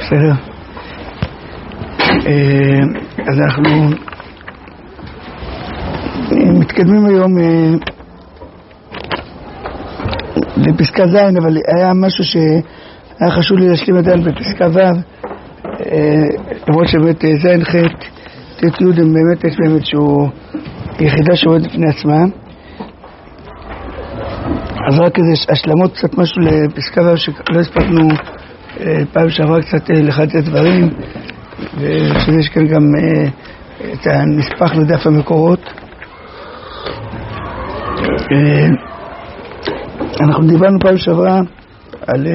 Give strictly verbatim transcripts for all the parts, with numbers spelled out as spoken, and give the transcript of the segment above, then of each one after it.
בסדר. אז אנחנו מתקדמים היום לפסקה זין, אבל היה משהו שהיה חשוב לי להשלים עדיין בפסקה ו', למרות שבאמת זין חטא תת יוד הם באמת יש באמת שהוא יחידה שעובדת לפני עצמה. אז רק איזה השלמות קצת משהו לפסקה ו' שלא הספקנו פעם שעברה קצת לחדד את הדברים, ויש כאן גם את הנספח לדף המקורות. אנחנו דיברנו פעם שעברה על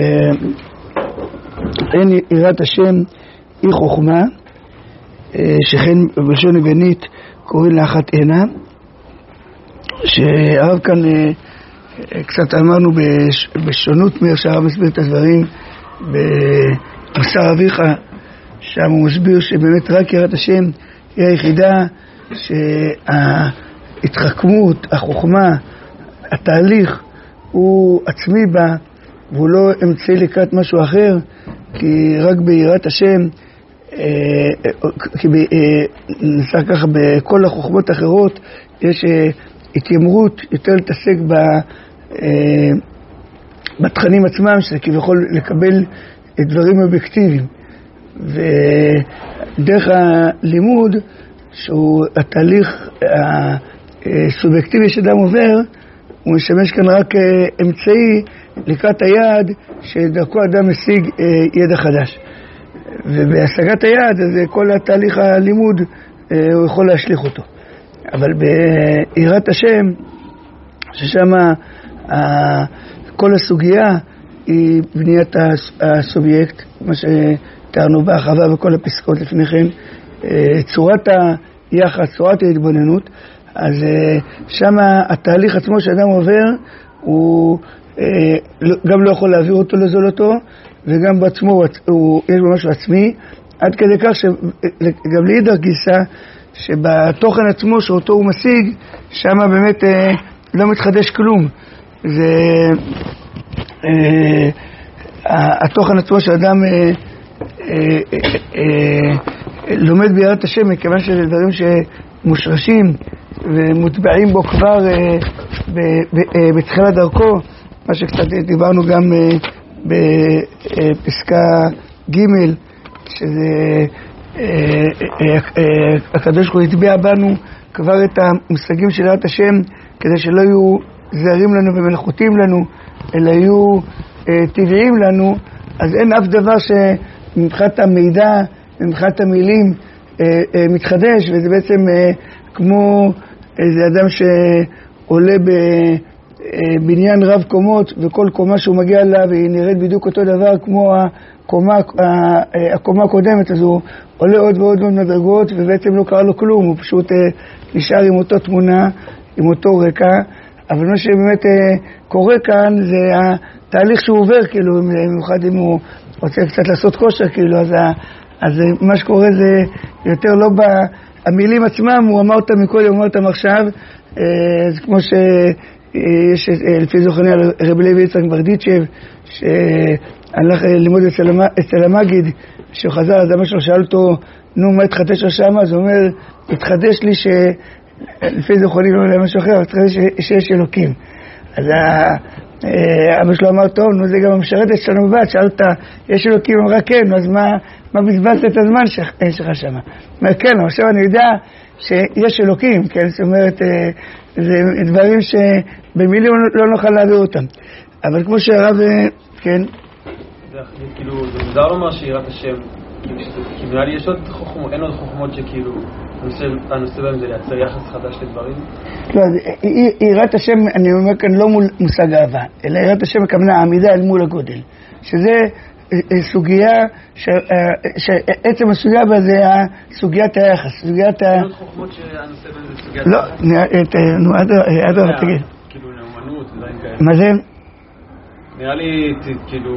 אין יראת השם היא חוכמה, שכן בלשון יוונית קוראים לאחת עינה, שהרב כאן קצת אמרנו בשונות מאיך שהרב מסביר את הדברים במוסר אביך, שם הוא מסביר שבאמת רק יראת השם היא היחידה שההתחכמות, החוכמה, התהליך הוא עצמי בה, והוא לא אמצעי לקראת משהו אחר, כי רק ביראת השם, כי נעשה ככה בכל החוכמות האחרות, יש התיימרות יותר להתעסק בתכנים עצמם, שזה כביכול לקבל דברים אובייקטיביים. ודרך הלימוד, שהוא התהליך הסובייקטיבי שאדם עובר, הוא משמש כאן רק אמצעי לקראת היעד שדרכו אדם משיג ידע חדש. ובהשגת היעד, אז כל התהליך הלימוד הוא יכול להשליך אותו. אבל ביראת השם, ששם כל הסוגיה היא בניית הסובייקט, מה שתארנו בהרחבה בכל הפסקאות לפני כן, צורת היחס, צורת ההתבוננות. אז שם התהליך עצמו שאדם עובר, הוא גם לא יכול להעביר אותו לזולתו, וגם בעצמו הוא, יש בו משהו עצמי, עד כדי כך שגם להידר גיסה, שבתוכן עצמו שאותו הוא משיג, שם באמת לא מתחדש כלום. זה התוכן עצמו שאדם לומד ביראת השם, מכיוון שזה דברים שמושרשים ומוטבעים בו כבר בתחילת דרכו, מה שקצת דיברנו גם בפסקה ג', שזה הקדוש ברוך הוא יטבע בנו כבר את המושגים של יראת השם, כדי שלא יהיו זרים לנו ומלאכותיים לנו, אלא יהיו טבעיים לנו. אז אין אף דבר שמבחינת המידע, מבחינת המילים מתחדש, וזה בעצם כמו איזה אדם שעולה בבניין רב קומות, וכל קומה שהוא מגיע אליו היא נראית בדיוק אותו דבר כמו הקומה, הקומה הקודמת, אז הוא עולה עוד ועוד ועוד מדרגות, ובעצם לא קרה לו כלום, הוא פשוט נשאר עם אותו תמונה, עם אותו רקע. אבל מה שבאמת קורה כאן זה התהליך שהוא עובר, כאילו, במיוחד אם הוא רוצה קצת לעשות כושר, כאילו, אז, אז מה שקורה זה יותר לא במילים עצמם, הוא אמר אותם מקודם, הוא אמר אותם עכשיו, זה כמו שיש לפי זוכרני על רבי לוי יצחק ברדיצ'ב, שהלך ללמוד אצל המגיד, שהוא חזר, אז אבא שלו שאל אותו, נו, מה התחדש שם? אז הוא אומר, התחדש לי ש... לפי זוכרני לא יודע משהו אחר, התחדש שיש אלוקים. אז אבא שלו אמר, טוב, נו, זה גם המשרתת שלנו בבת, שאלת, יש אלוקים? אמרה, כן, אז מה, מה בזבזת את הזמן שלך שם? אומר, כן, עכשיו אני יודע שיש אלוקים, כן, זאת אומרת, זה דברים שבמילים לא נוכל להעביר אותם. אבל כמו שהרב, כן. זה כאילו, זה מוזר לומר שיראת השם, כי נראה לי יש עוד חוכמות, אין עוד חוכמות שכאילו, הנושא בהם זה לייצר יחס חדש לדברים? לא, יראת השם, אני אומר כאן לא מול מושג אהבה, אלא יראת השם הכוונה העמידה אל מול הגודל, שזה סוגיה, שעצם הסוגיה בה זה סוגיית היחס, סוגיית ה... אין עוד חוכמות שהנושא בהם זה סוגיית לא, נו, עד רב, תגיד. כאילו נאמנות, דברים כאלה. מה זה? נראה לי, כאילו...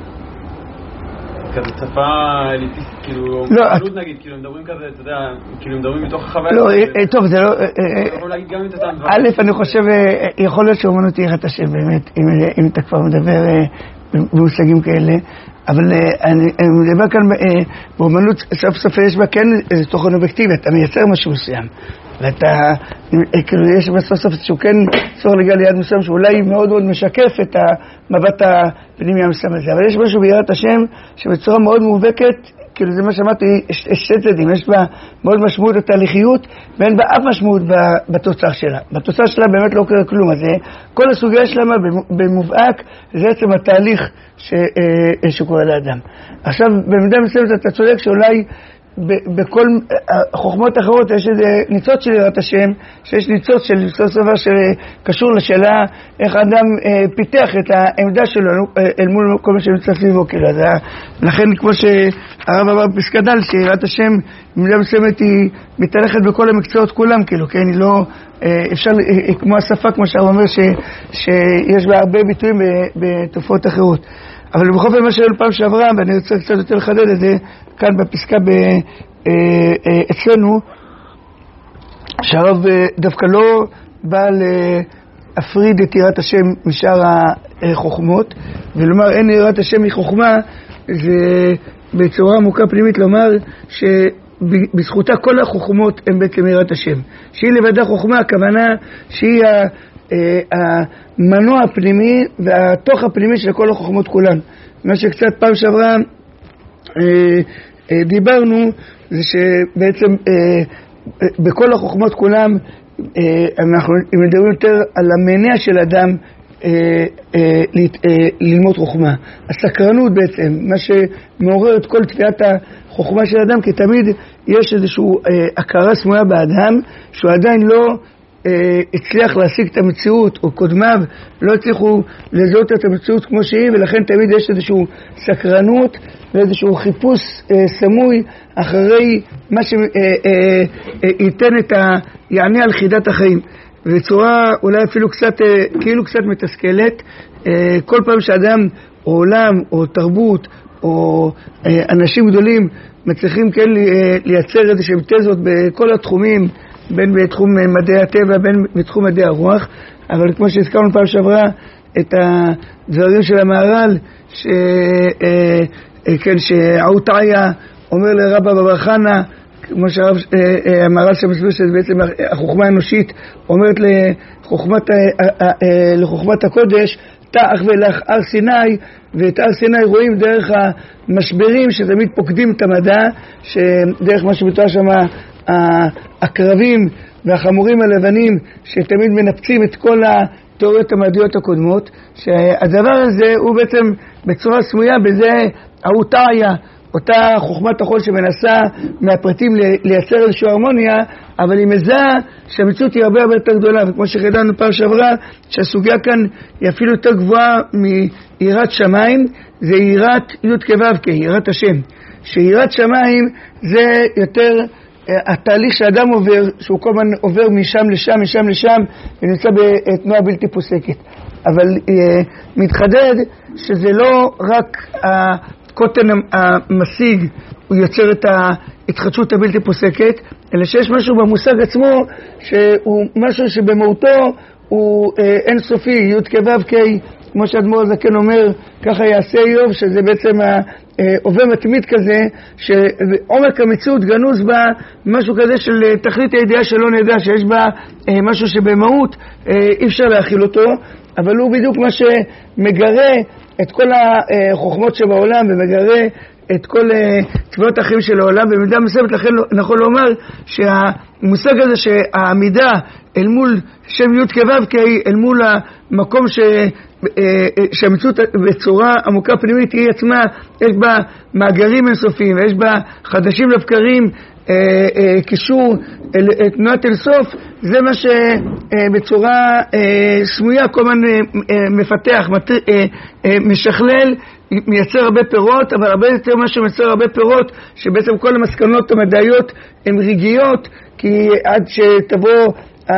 כזה צפה אליטיסט, כאילו, אומנות נגיד, כאילו מדברים כזה, אתה יודע, כאילו מדברים מתוך החוויה. לא, טוב, זה לא... יכול להגיד גם את אותם דברים. א', אני חושב, יכול להיות שאומנות יראת השם באמת, אם אתה כבר מדבר במושגים כאלה, אבל אני מדבר כאן באומנות, סוף סוף יש בה כן איזה תוכן אובייקטיבי, אתה מייצר משהו מסוים, ואתה, כאילו יש בסוף סוף שהוא כן צור לגל ליד מסוים, שאולי מאוד מאוד משקף את המבט הפנימי המסוים הזה, אבל יש משהו ביראת השם שבצורה מאוד מובהקת, כאילו זה מה שאמרתי, יש שתי צדדים, יש בה מאוד משמעות לתהליכיות, ואין בה אף משמעות בתוצר שלה. בתוצר שלה באמת לא קורה כלום, אז כל הסוגיה שלה במובהק, זה בעצם התהליך ש, שקורה לאדם. עכשיו, במידה מסוימת אתה צודק שאולי בכל החוכמות האחרות יש איזה ניצוץ של יראת השם, שיש ניצוץ של סוף סוף שקשור לשאלה איך האדם פיתח את העמדה שלו אל מול כל מה שנמצא סביבו. כאילו, לכן כמו שהרב אמר בפסקה ד' שיראת השם במידה מסוימת היא מתהלכת בכל המקצועות כולם, כאילו, כן, היא לא אפשר, כמו השפה, כמו שהרב אומר, שיש בה הרבה ביטויים בתופעות אחרות. אבל בכל פעם מה שראינו פעם שעברה, ואני רוצה קצת יותר לחדד את זה, כאן בפסקה ב, אה, אה, אצלנו, שהרב דווקא לא בא להפריד את יראת השם משאר החוכמות, ולומר אין יראת השם מחוכמה, זה בצורה עמוקה פנימית לומר שבזכותה כל החוכמות הן בעצם יראת השם. שהיא לבדה חוכמה, הכוונה שהיא ה... המנוע הפנימי והתוך הפנימי של כל החוכמות כולן. מה שקצת פעם שעברה דיברנו זה שבעצם בכל החוכמות כולם אנחנו מדברים יותר על המניע של אדם ללמוד חוכמה. הסקרנות בעצם, מה שמעורר את כל תביעת החוכמה של אדם, כי תמיד יש איזושהי הכרה סמויה באדם שהוא עדיין לא הצליח להשיג את המציאות, או קודמיו לא הצליחו לזהות את המציאות כמו שהיא, ולכן תמיד יש איזושהי סקרנות ואיזשהו חיפוש אה, סמוי אחרי מה שייתן אה, את ה... יענה על חידת החיים. בצורה אולי אפילו קצת, אה, כאילו קצת מתסכלת, אה, כל פעם שאדם או עולם או תרבות או אה, אנשים גדולים מצליחים כן לייצר איזשהם תזות בכל התחומים, בין בתחום מדעי הטבע, בין בתחום מדעי הרוח, אבל כמו שהזכרנו פעם שעברה את הדברים של המהר"ל, ש... כן, שהאוטעיה אומר לרבא בבר חנא, כמו שהמהר"ל שמסביר שזה בעצם החוכמה האנושית, אומרת לחוכמת, לחוכמת הקודש, תח ולך הר סיני, ואת הר סיני רואים דרך המשברים שתמיד פוקדים את המדע, שדרך מה שבתואר שם הקרבים והחמורים הלבנים שתמיד מנפצים את כל התיאוריות המדעיות הקודמות, שהדבר הזה הוא בעצם בצורה סמויה בזה האוטעיה, אותה חוכמת החול שמנסה מהפרטים לייצר איזושהי הרמוניה, אבל היא מזהה שהמציאות היא הרבה הרבה יותר גדולה, וכמו שחידדנו פעם שעברה, שהסוגיה כאן היא אפילו יותר גבוהה מיראת שמיים, זה יראת י' כו' כ', יראת השם. שיראת שמיים זה יותר התהליך שאדם עובר, שהוא כל הזמן עובר משם לשם, משם לשם, ונמצא בתנועה בלתי פוסקת. אבל אה, מתחדד שזה לא רק הקוטן המשיג, הוא יוצר את ההתחדשות הבלתי פוסקת, אלא שיש משהו במושג עצמו, שהוא משהו שבמהותו הוא אה, אינסופי, י' כו' כ', כמו שאדמו"ר הזקן אומר, ככה יעשה איוב, שזה בעצם העובד מתמיד כזה, שעומק המציאות גנוז בה משהו כזה של תכלית הידיעה שלא נדע, שיש בה משהו שבמהות אי אפשר להכיל אותו, אבל הוא בדיוק מה שמגרה את כל החוכמות שבעולם, ומגרה את כל תביעות החיים של העולם, במידה מסוימת. לכן נכון לומר שהמושג הזה שהעמידה אל מול שם י' כו' כ', אל מול המקום ש... שהמציאות בצורה עמוקה פנימית היא עצמה, יש בה מאגרים אינסופיים, יש בה חדשים לבקרים, קישור תנועת אינסוף, זה מה שבצורה סמויה כל הזמן מפתח, משכלל, מייצר הרבה פירות, אבל הרבה יותר מה שמייצר הרבה פירות, שבעצם כל המסקנות המדעיות הן רגעיות, כי עד שתבוא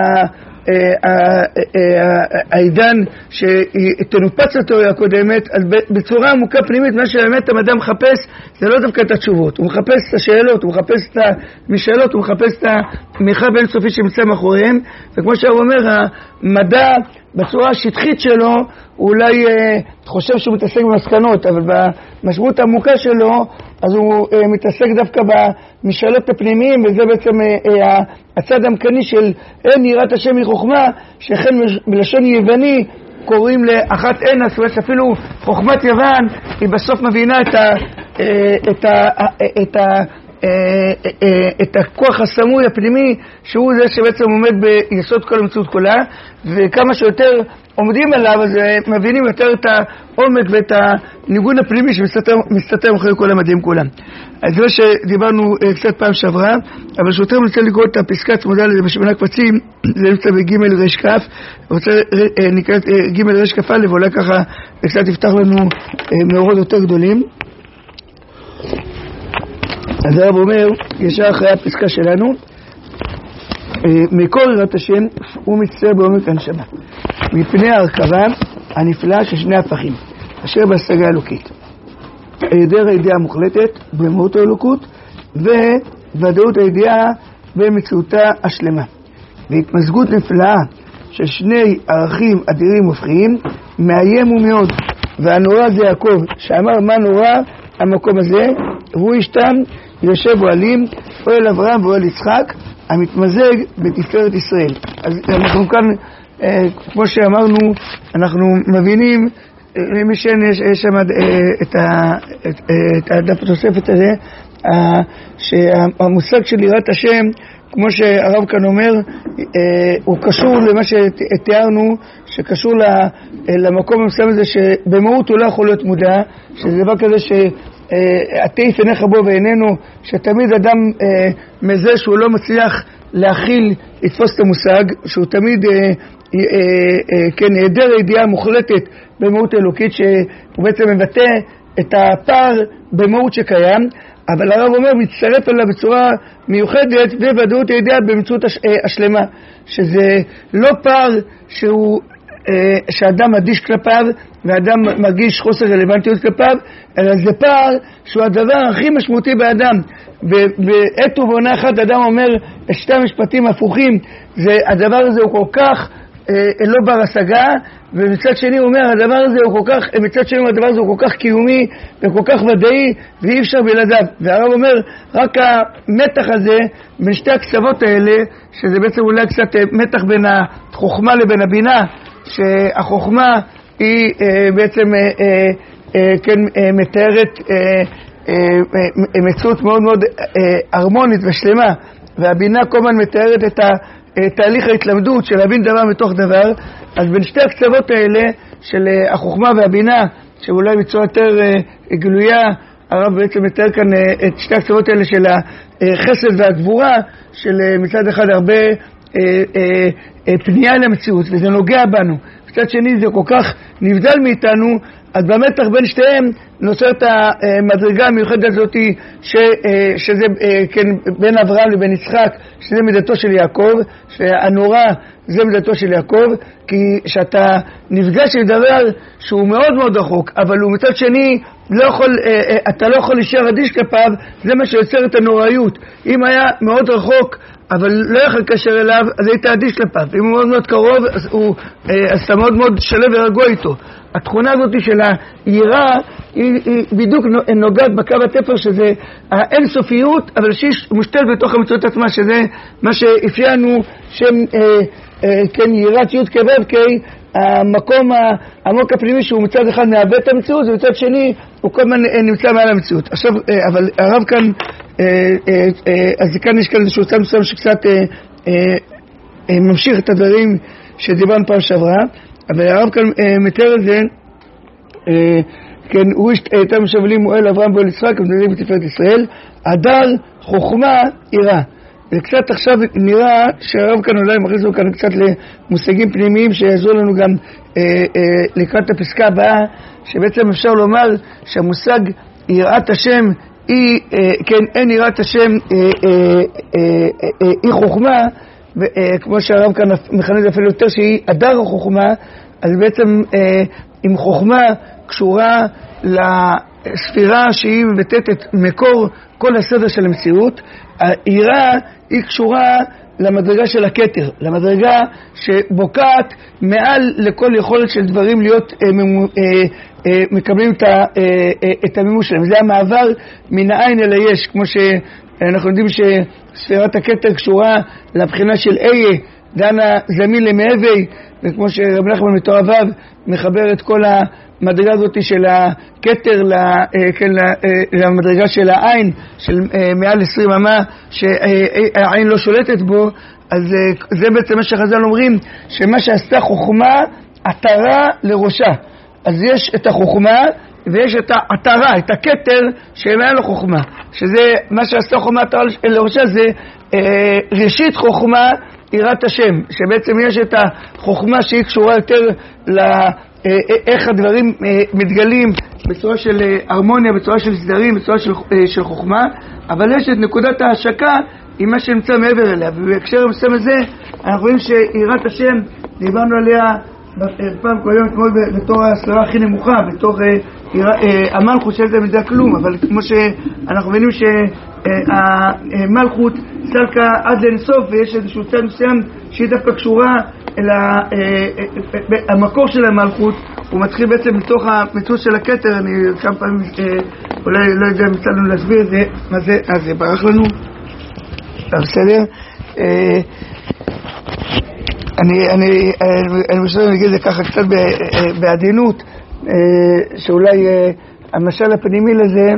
העידן שתנופץ התיאוריה הקודמת, אז בצורה עמוקה פנימית מה שבאמת המדע מחפש זה לא דווקא את התשובות, הוא מחפש את השאלות, הוא מחפש את המשאלות, הוא מחפש את המרחב האינסופי שנמצא מאחוריהם. וכמו שהוא אומר, המדע בצורה השטחית שלו, הוא אולי אה, חושב שהוא מתעסק במסקנות, אבל במשמעות העמוקה שלו, אז הוא אה, מתעסק דווקא במשאלות הפנימיים, וזה בעצם אה, אה, הצד המקני של אין יראת השם מחוכמה, שכן בלשון יווני קוראים לאחת אין, זאת אומרת אפילו חוכמת יוון היא בסוף מבינה את ה... אה, את ה... את ה את הכוח הסמוי הפנימי שהוא זה שבעצם עומד ביסוד כל המציאות כולה, וכמה שיותר עומדים עליו אז מבינים יותר את העומק ואת הניגון הפנימי שמסתתר אחרי כל המדעים כולם. אז זה שדיברנו קצת פעם שעברה, אבל שוטר רוצה לקרוא את הפסקה צמודה לזה בשמונה קבצים, זה נמצא בג' רש כף, רוצה נקרא את ג' רש כף א', ואולי ככה קצת יפתח לנו מאורות יותר גדולים. אז הרב אומר, ישר אחרי הפסקה שלנו, מקור יראת השם הוא מצטער בעומק הנשמה, מפני ההרכבה הנפלאה של שני הפכים, אשר בהשגה אלוקית. היעדר הידיעה המוחלטת במהות האלוקות, וודאות הידיעה במציאותה השלמה. והתמזגות נפלאה של שני ערכים אדירים הופכיים, מאיים ומאוד. והנורא זה יעקב, שאמר מה נורא המקום הזה, והוא ישתם יושב אוהלים, אוהל אברהם ואוהל יצחק, המתמזג בתפארת ישראל. אז אנחנו כאן, אה, כמו שאמרנו, אנחנו מבינים, למי שיש שם את, את, את הדף התוספת הזה, אה, שהמושג של יראת השם, כמו שהרב כאן אומר, אה, הוא קשור למה שתיארנו, שקשור למקום המסוים הזה, שבמהות הוא לא יכול להיות מודע, שזה דבר כזה ש... עטף עיניך בו ואיננו, שתמיד אדם אה, מזה שהוא לא מצליח להכיל, לתפוס את המושג, שהוא תמיד אה, אה, אה, כן, היעדר הידיעה מוחלטת במהות אלוקית, שהוא בעצם מבטא את הפער במהות שקיים, אבל הרב אומר, מצטרף אליו בצורה מיוחדת, וודאות הידיעה במציאות הש, אה, השלמה, שזה לא פער שהוא... שאדם אדיש כלפיו ואדם מרגיש חוסר רלוונטיות כלפיו, אלא זה פער שהוא הדבר הכי משמעותי באדם. בעת ובעונה אחת אדם אומר את שתי המשפטים הפוכים, זה, הדבר הזה הוא כל כך אה, לא בר השגה, ומצד שני הוא אומר הדבר הזה הוא כל כך, מצד שני הדבר הזה הוא כל כך קיומי וכל כך ודאי ואי אפשר בלעדיו. והרב אומר רק המתח הזה בין שתי הקצוות האלה, שזה בעצם אולי קצת מתח בין החוכמה לבין הבינה, שהחוכמה היא אה, בעצם אה, אה, כן אה, מתארת אה, אה, אה, מציאות מאוד מאוד אה, הרמונית ושלמה, והבינה כל הזמן מתארת את תהליך ההתלמדות של להבין דבר מתוך דבר. אז בין שתי הקצוות האלה של אה, החוכמה והבינה, שאולי בצורה יותר אה, גלויה, הרב בעצם מתאר כאן אה, את שתי הקצוות האלה של החסד והגבורה, של אה, מצד אחד הרבה אה, אה, אה, פנייה למציאות, וזה נוגע בנו. מצד שני זה כל כך נבדל מאיתנו, אז במתח בין שתיהם נוצרת המדרגה המיוחדת הזאת ש, אה, שזה אה, כן, בין אברהם לבין יצחק, שזה מידתו של יעקב, שהנורא זה מידתו של יעקב, כי שאתה נפגש עם דבר שהוא מאוד מאוד רחוק, אבל הוא מצד שני לא יכול, אה, אה, אתה לא יכול להישאר אדיש כלפיו, זה מה שיוצר את הנוראיות. אם היה מאוד רחוק אבל לא יכול לקשר אליו, אז היית אדיש כלפיו. אם הוא מאוד מאוד קרוב, אז, הוא, אז אתה מאוד מאוד שלב ורגוע איתו. התכונה הזאת של היראה, היא, היא בדיוק נוגעת בקו התפר, שזה האינסופיות, אבל שהיא מושתלת בתוך המציאות עצמה, שזה מה שאפיינו שם אה, אה, כן, יראת י' כבב, כי המקום העמוק הפנימי שהוא מצד אחד מאבד את המציאות, ומצד שני הוא כל הזמן נמצא מעל המציאות. עכשיו, אה, אבל הרב כאן, אה, אה, אה, אז כאן יש כאן איזשהו צד מסוים שקצת אה, אה, אה, ממשיך את הדברים שדיברנו פעם שעברה, אבל הרב כאן אה, מתאר את זה, אה, כן, הוא יותר משבלים מואל אברהם ואוהל יצחק, ומדברים בתפארת ישראל, הדר חוכמה יראה. וקצת עכשיו נראה שהרב כאן אולי מכניס לנו כאן קצת למושגים פנימיים שיעזרו לנו גם אה, אה, לקראת הפסקה הבאה, שבעצם אפשר לומר שהמושג יראת השם היא, אה, כן, אין יראת השם, אה, אה, אה, אה, היא חוכמה, אה, כמו שהרב כאן מכניס אפילו יותר שהיא הדר החוכמה, אז בעצם אה, עם חוכמה קשורה לספירה שהיא מבטאת את מקור כל הסדר של המציאות. היראה היא קשורה למדרגה של הכתר, למדרגה שבוקעת מעל לכל יכולת של דברים להיות אה, ממו, אה, אה, מקבלים את, ה, אה, את המימוש שלהם. זה המעבר מן העין אל היש, כמו שאנחנו יודעים שספירת הכתר קשורה לבחינה של איה, דנה זמין למעבי, וכמו שרב נחמן מתואביו מחבר את כל המדרגה הזאת של הכתר למדרגה של העין, של מעל עשרים אמה שהעין לא שולטת בו, אז זה בעצם מה שחז"ל אומרים, שמה שעשתה חוכמה עטרה לראשה. אז יש את החוכמה ויש את העטרה, את הכתר שמעל לחוכמה, שזה מה שעשתה חוכמה עטרה לראשה, זה ראשית חוכמה יראת השם, שבעצם יש את החוכמה שהיא קשורה יותר לאיך הדברים מתגלים בצורה של הרמוניה, בצורה של סדרים, בצורה של, של חוכמה, אבל יש את נקודת ההשקה עם מה שנמצא מעבר אליה. ובהקשר המסוים הזה אנחנו רואים שיראת השם, דיברנו עליה פעם כל יום אתמול בתור הספירה הכי נמוכה, בתור המלכות של זה מזה כלום, אבל כמו שאנחנו מבינים שהמלכות סלקה עד לאינסוף, ויש איזשהו צד מסוים שהיא דווקא קשורה אל המקור של המלכות, הוא מתחיל בעצם מתוך המציאות של הכתר. אני כמה פעמים אולי לא יודע אם יצא לנו להסביר את זה, מה זה, אז זה ברח לנו, בסדר. אני, אני, אני משלם להגיד את זה ככה קצת בעדינות, שאולי המשל הפנימי לזה,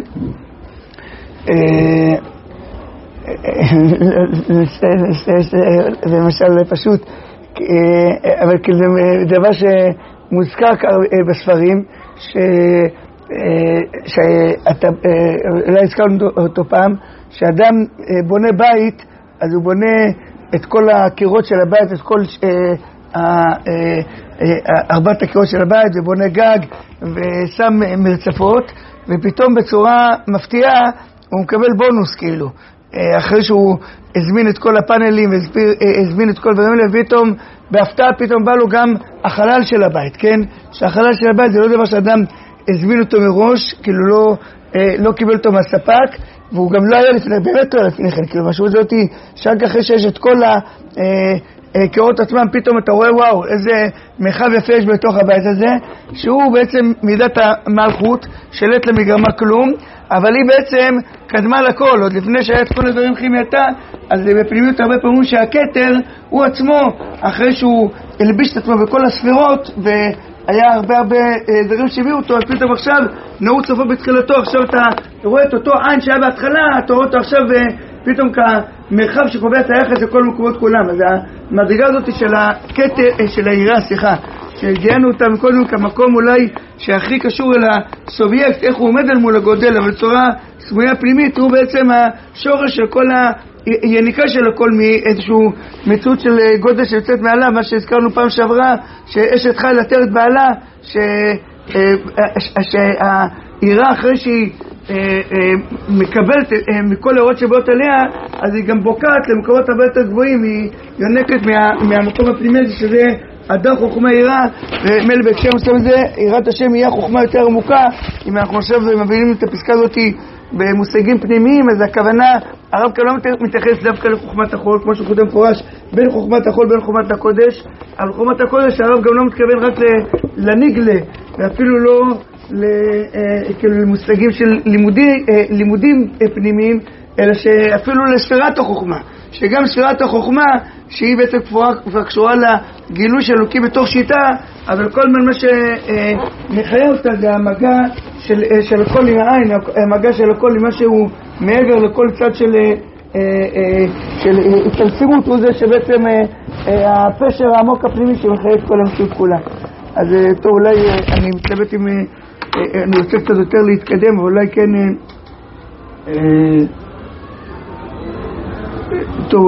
זה משל פשוט, אבל זה דבר שמוזכר בספרים, שאתה, אולי הזכרנו אותו פעם, שאדם בונה בית, אז הוא בונה את כל הקירות של הבית, את כל ארבעת הקירות של הבית, ובונה גג ושם מרצפות, ופתאום בצורה מפתיעה הוא מקבל בונוס, כאילו אחרי שהוא הזמין את כל הפאנלים והזמין את כל דברים האלה, ופתאום בהפתעה פתאום בא לו גם החלל של הבית, כן? שהחלל של הבית זה לא דבר שאדם הזמין אותו מראש, כאילו לא, לא קיבל אותו מהספק, והוא גם לא היה לפני, באמת לא היה לפני כן, כאילו משהו זאת היא, שרק אחרי שיש את כל הקירות עצמם, פתאום אתה רואה וואו, איזה מרחב יפה יש בתוך הבית הזה, שהוא בעצם מידת המלכות, שלט למגרמה כלום, אבל היא בעצם קדמה לכל, עוד לפני שהיה את כל הדברים כימייתה, אז בפנימיות הרבה פעמים שהכתר הוא עצמו, אחרי שהוא הלביש את עצמו בכל הספירות, והיה הרבה הרבה דברים שהביאו אותו, אז פתאום עכשיו נעוץ סופו בתחילתו, עכשיו אתה רואה את אותו עין שהיה בהתחלה, אתה רואה אותו עכשיו פתאום כמרחב שקובע את היחס לכל מקומות כולם. אז המדרגה הזאת של הכתר, של העירה, סליחה, שהגענו אותה מקודם כמקום אולי שהכי קשור אל הסובייקט, איך הוא עומד על מול הגודל, אבל בצורה סמויה פנימית, הוא בעצם השורש של כל היניקה של הכל מאיזשהו מציאות של גודל שיוצאת מעלה, מה שהזכרנו פעם שעברה, שאשת חי לתר את בעלה, שהעירה אחרי שהיא מקבלת מכל האורות שבאות עליה, אז היא גם בוקעת למקומות הרבה יותר גבוהים, היא יונקת מהמקום הפנימי הזה, שזה אדם חוכמה יראה, ומאלה בהקשר מסוים הזה, יראת השם יהיה חוכמה יותר עמוקה. אם אנחנו עכשיו מבינים את הפסקה הזאת במושגים פנימיים, אז הכוונה, הרב כאן לא מתייחס דווקא לחוכמת החול, כמו שכותב מפורש, בין חוכמת החול בין חוכמת הקודש. על חוכמת הקודש הרב גם לא מתכוון רק לניגלה, ואפילו לא למושגים של לימודי, לימודים פנימיים, אלא שאפילו לספירת החוכמה, שגם ספירת החוכמה שהיא בעצם כבר קשורה לגילוי של אלוקי בתוך שיטה, אבל כל מה שמחיה אותה זה המגע של, של הכל עם העין, המגע של הכל עם מה שהוא מעבר לכל צד של, של התלסימות, הוא זה שבעצם הפשר העמוק הפנימי שמחיה את כל המציאות כולה. אז טוב, אולי אני מתלבט אם אני רוצה קצת יותר להתקדם, אבל אולי כן טוב,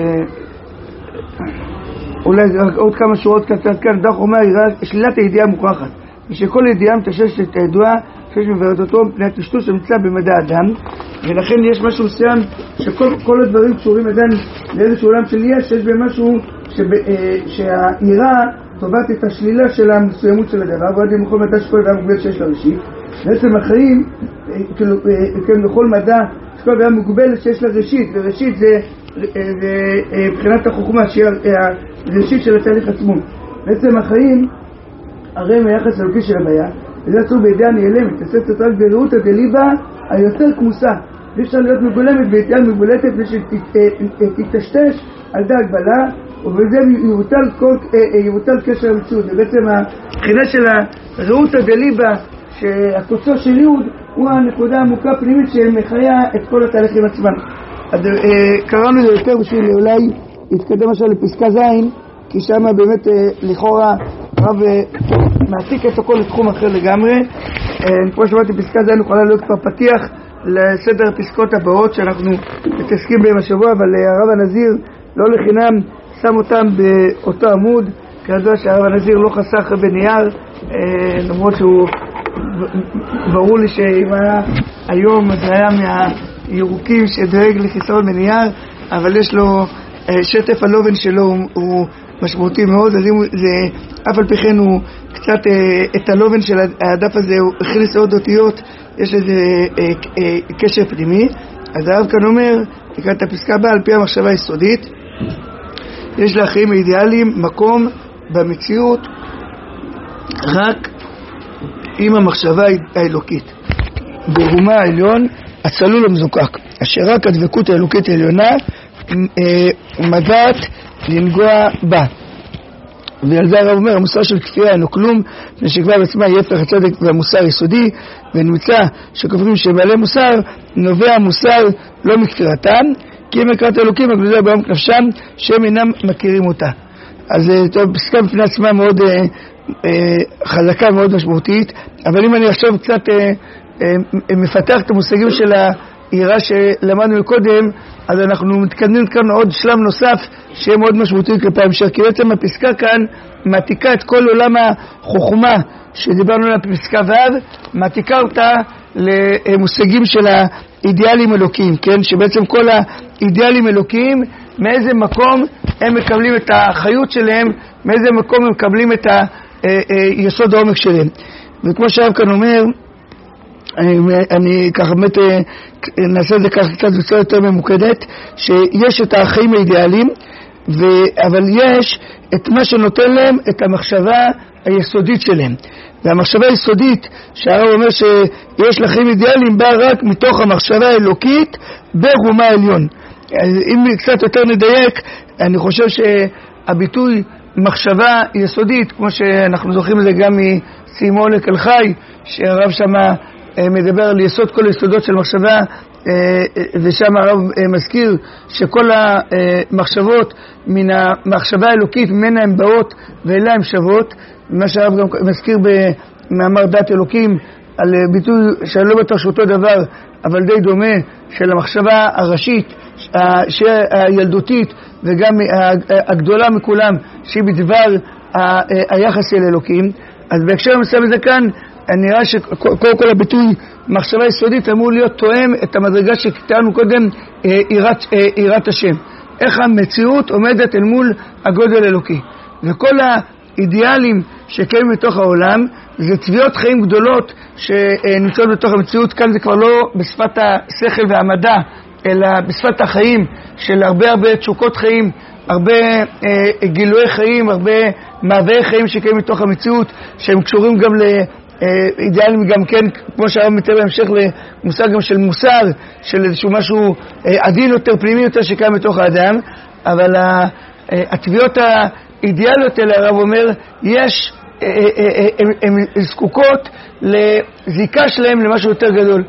אולי עוד כמה שורות קצת כאן. דח אומר, שלילת הידיעה מוכרחת, ושכל ידיעה מתששת את הידועה שיש מברדתו מפני הטשטוש שנמצא במדע האדם, ולכן יש משהו מסוים שכל הדברים קשורים עדיין לאיזשהו עולם של יש, שיש במשהו שהעירה תובעת את השלילה של המסוימות של הדבר, ועד עם כל מדע שכל אדם מוגבל שיש לה ראשית. בעצם החיים, כאילו, בכל מדע שכל אדם מוגבל שיש לה ראשית, וראשית זה מבחינת החוכמה, שהיא הראשית של התהליך עצמו. בעצם החיים, הרי הם היחס האלוקי של הוויה, וזה עצור בידיעה נעלמת, תעשת אותה גדלות הדליבה היותר כמוסה. ואפשר להיות מגולמת בידיעה מבולטת ושתתשתש על דה הגבלה, ובזה יבוטל, כל, יבוטל קשר המציאות. ובעצם הבחינה של הראות הדליבה, שהקוצו של יוד, הוא הנקודה העמוקה פנימית שמחיה את כל התהליכים עצמם. אז קראנו את זה יותר בשביל אולי להתקדם עכשיו לפסקה זין, כי שם באמת לכאורה הרב מעתיק את הכל לתחום אחר לגמרי. כמו שמעתי, פסקה זין יכולה להיות כבר פתיח לסדר הפסקות הבאות שאנחנו מתעסקים בהם השבוע, אבל הרב הנזיר לא לחינם שם אותם באותו עמוד. כידוע שהרב הנזיר לא חסך בנייר, למרות שהוא ברור לי שאם היה היום זה היה מהירוקים שדואג לחיסרון בנייר, אבל יש לו שטף הלובן שלו הוא, הוא משמעותי מאוד. אז אם זה, אף על פי כן הוא קצת את הלובן של הדף הזה הוא הכניס עוד אותיות, יש לזה קשר פנימי. אז הרב כאן אומר, תקרא את הפסקה הבאה, על פי המחשבה היסודית, יש לחיים האידיאליים מקום במציאות רק עם המחשבה האלוקית. ברומה העליון הצלול המזוקק, אשר רק הדבקות האלוקית העליונה מדעת לנגוע בה. ועל זה הרב אומר, המוסר של כפייה אינו כלום, ושכבר בעצמה היא הפך הצדק והמוסר היסודי, ונמצא שכופרים שבעלי מוסר נובע מוסר לא מכפירתם, כי הם מכרת אלוקים הגלויה בעומק נפשם שהם אינם מכירים אותה. אז טוב, פסקה בפני עצמה מאוד אה, אה, חזקה מאוד משמעותית, אבל אם אני עכשיו קצת אה, אה, מפתח את המושגים של העירה שלמדנו קודם, אז אנחנו מתקדמים כאן עוד שלב נוסף שיהיה מאוד משמעותי כלפי המשך, כי בעצם הפסקה כאן מעתיקה את כל עולם החוכמה שדיברנו עליה בפסקה ו', מעתיקה אותה למושגים של האידיאלים אלוקים, כן? שבעצם כל האידיאלים אלוקים, מאיזה מקום הם מקבלים את החיות שלהם, מאיזה מקום הם מקבלים את היסוד העומק שלהם. וכמו שהרב כאן אומר, אני, אני ככה באמת נעשה את זה ככה קצת בצורה יותר ממוקדת, שיש את החיים האידיאליים, ו... אבל יש את מה שנותן להם את המחשבה היסודית שלהם. והמחשבה היסודית שהרב אומר שיש לחיים אידיאליים בא רק מתוך המחשבה האלוקית ברומה העליון. אם קצת יותר נדייק, אני חושב שהביטוי מחשבה יסודית, כמו שאנחנו זוכרים את זה גם מסימון לקלחי, שהרב שמה מדבר על יסוד כל היסודות של מחשבה, ושם הרב מזכיר שכל המחשבות מן המחשבה האלוקית ממנה הן באות ואליה הן שוות. מה שהרב גם מזכיר במאמר דת אלוקים על ביטוי שאני לא בטוח שאותו דבר אבל די דומה, של המחשבה הראשית הילדותית וגם הגדולה מכולם שהיא בדבר היחס אל אלוקים. אז בהקשר המסע בזה כאן נראה שקודם כל הביטוי מחשבה יסודית אמור להיות תואם את המדרגה שכתבנו קודם, יראת, יראת השם, איך המציאות עומדת אל מול הגודל אלוקי. וכל האידיאלים שקיימים בתוך העולם זה תביעות חיים גדולות שנמצאות בתוך המציאות. כאן זה כבר לא בשפת השכל והמדע, אלא בשפת החיים של הרבה הרבה תשוקות חיים, הרבה אה, גילוי חיים, הרבה מעברי חיים שקיימים בתוך המציאות, שהם קשורים גם לאידיאלים גם כן, כמו שהרב מתאר בהמשך, למושג גם של מוסר, של איזשהו משהו אה, עדין יותר, פנימי יותר שקיים בתוך האדם. אבל אה, אה, התביעות האידיאליות האלה, הרב אומר, יש, הן זקוקות לזיקה שלהם למשהו יותר גדול.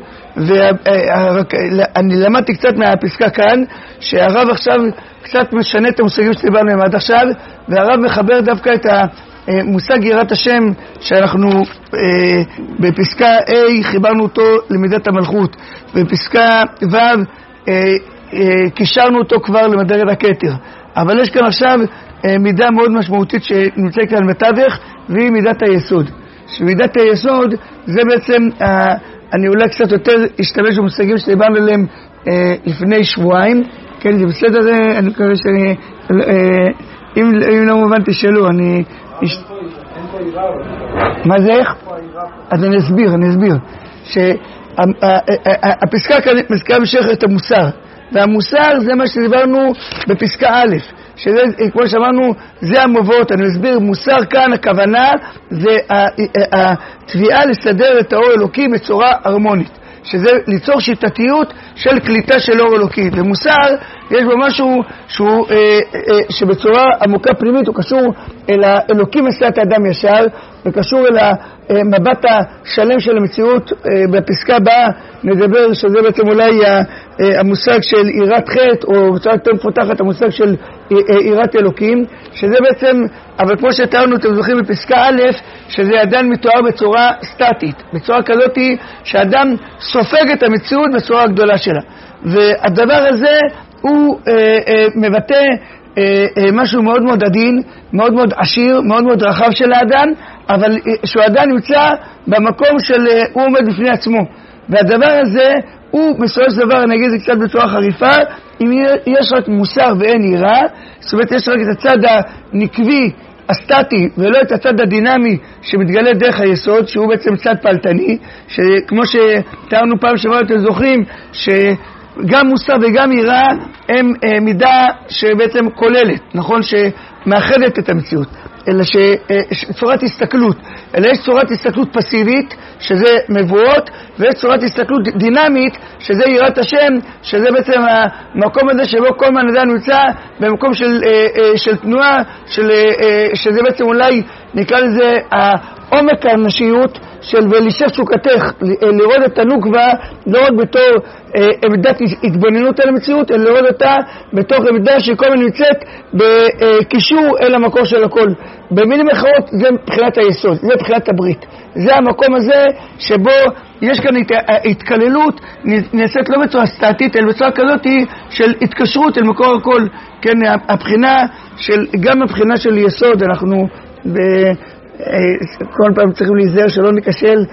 ואני למדתי קצת מהפסקה כאן, שהרב עכשיו קצת משנה את המושגים שדיברנו עליהם עד עכשיו, והרב מחבר דווקא את המושג יראת השם, שאנחנו בפסקה A חיברנו אותו למידת המלכות, בפסקה ו' קישרנו אותו כבר למדרגת הכתר. אבל יש כאן עכשיו מידה מאוד משמעותית שנמצאת כאן בתווך, והיא מידת היסוד. שמידת היסוד זה בעצם, אני אולי קצת יותר אשתמש במושגים שדיברנו עליהם לפני שבועיים, כן, זה בסדר, אני מקווה שאני, אם לא מובן תשאלו, אני... מה זה איך? אז אני אסביר, אני אסביר. שהפסקה כאן מזכירה בשך את המוסר, והמוסר זה מה שדיברנו בפסקה א', שזה, כמו שאמרנו, זה המובאות. אני מסביר, מוסר כאן הכוונה זה התביעה לסדר את האור אלוקי בצורה הרמונית, שזה ליצור שיטתיות של קליטה של אור אלוקי. ומוסר יש בו משהו שהוא, אה, אה, שבצורה עמוקה פנימית הוא קשור אל האלוקים עשה את האדם ישר, וקשור אל המבט השלם של המציאות. אה, בפסקה הבאה נדבר שזה בעצם אולי אה, אה, המושג של יראת חטא, או בצורה יותר מפותחת המושג של אה, אה, יראת אלוקים, שזה בעצם, אבל כמו שתיארנו, אתם זוכרים בפסקה א', שזה עדיין מתואר בצורה סטטית, בצורה כזאת שאדם סופג את המציאות בצורה הגדולה שלה. והדבר הזה הוא אה, אה, מבטא אה, אה, משהו מאוד מאוד עדין, מאוד מאוד עשיר, מאוד מאוד רחב של האדם, אבל אה, שהוא עדיין נמצא במקום של אה, הוא עומד בפני עצמו. והדבר הזה הוא בסופו של דבר, אני אגיד זה קצת בצורה חריפה, אם יש רק מוסר ואין יראה, זאת אומרת יש רק את הצד הנקבי הסטטי ולא את הצד הדינמי שמתגלה דרך היסוד, שהוא בעצם צד פלטני, שכמו שתיארנו פעם שעברה, אתם זוכרים שגם מוסר וגם יראה הם אה, מידה שבעצם כוללת, נכון, שמאחדת את המציאות, אלא שצורת הסתכלות, אלא יש צורת הסתכלות פסיבית שזה מבואות, ויש צורת הסתכלות דינמית שזה יראת השם, שזה בעצם המקום הזה שבו כל מן אדם נמצא במקום של, של תנועה, של, שזה בעצם אולי נקרא לזה העומק האנושיות של ולשב שוקתך, לראות את הנוקבה לא רק בתור עמדת התבוננות על המציאות, אלא לראות אותה בתוך עמדה שכל מיני נמצאת בקישור אל המקור של הכל. במילים אחרות זה מבחינת היסוד, זה מבחינת הברית. זה המקום הזה שבו יש כאן התקללות, נעשית לא בצורה סטטית, אלא בצורה כזאת של התקשרות אל מקור הכל. כן, הבחינה של, גם הבחינה של יסוד, אנחנו ב... כל פעם צריכים להיזהר שלא נקשל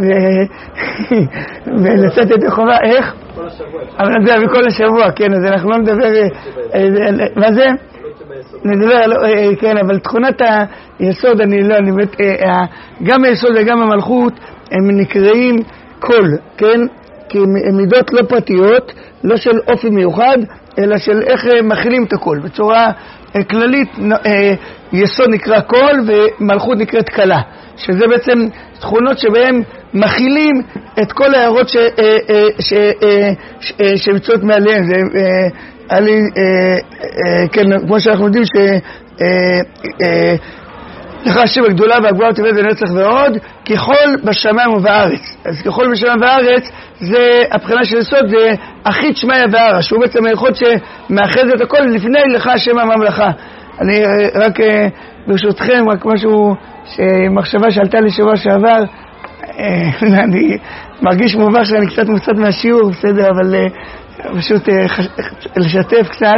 ולצאת את החובה, איך? כל השבוע. אבל זה בכל השבוע, כן, אז אנחנו לא נדבר, מה זה? נדבר, כן, אבל תכונת היסוד, אני לא, אני באמת, גם היסוד וגם המלכות הם נקראים קול, כן? כי הם מידות לא פרטיות, לא של אופי מיוחד, אלא של איך מכילים את הכל. בצורה כללית, יסוד נקרא קול ומלכות נקראת קלה, שזה בעצם תכונות שבהן מכילים את כל ההערות שמצויות מעליהן. זה עלי, כן, כמו שאנחנו יודעים ש... לך השם הגדולה והגבוהה תביא ונצח ועוד, ככל בשמיים ובארץ. אז ככל בשמיים ובארץ, זה הבחינה של יסוד, זה אחית שמיה והרה, שהוא בעצם היחוד שמאחד את הכל לפני לך השם הממלכה. אני רק ברשותכם, רק משהו שמחשבה שעלתה לי שבוע שעבר, אני מרגיש מובך שאני קצת מוצאת מהשיעור, בסדר, אבל פשוט לשתף קצת.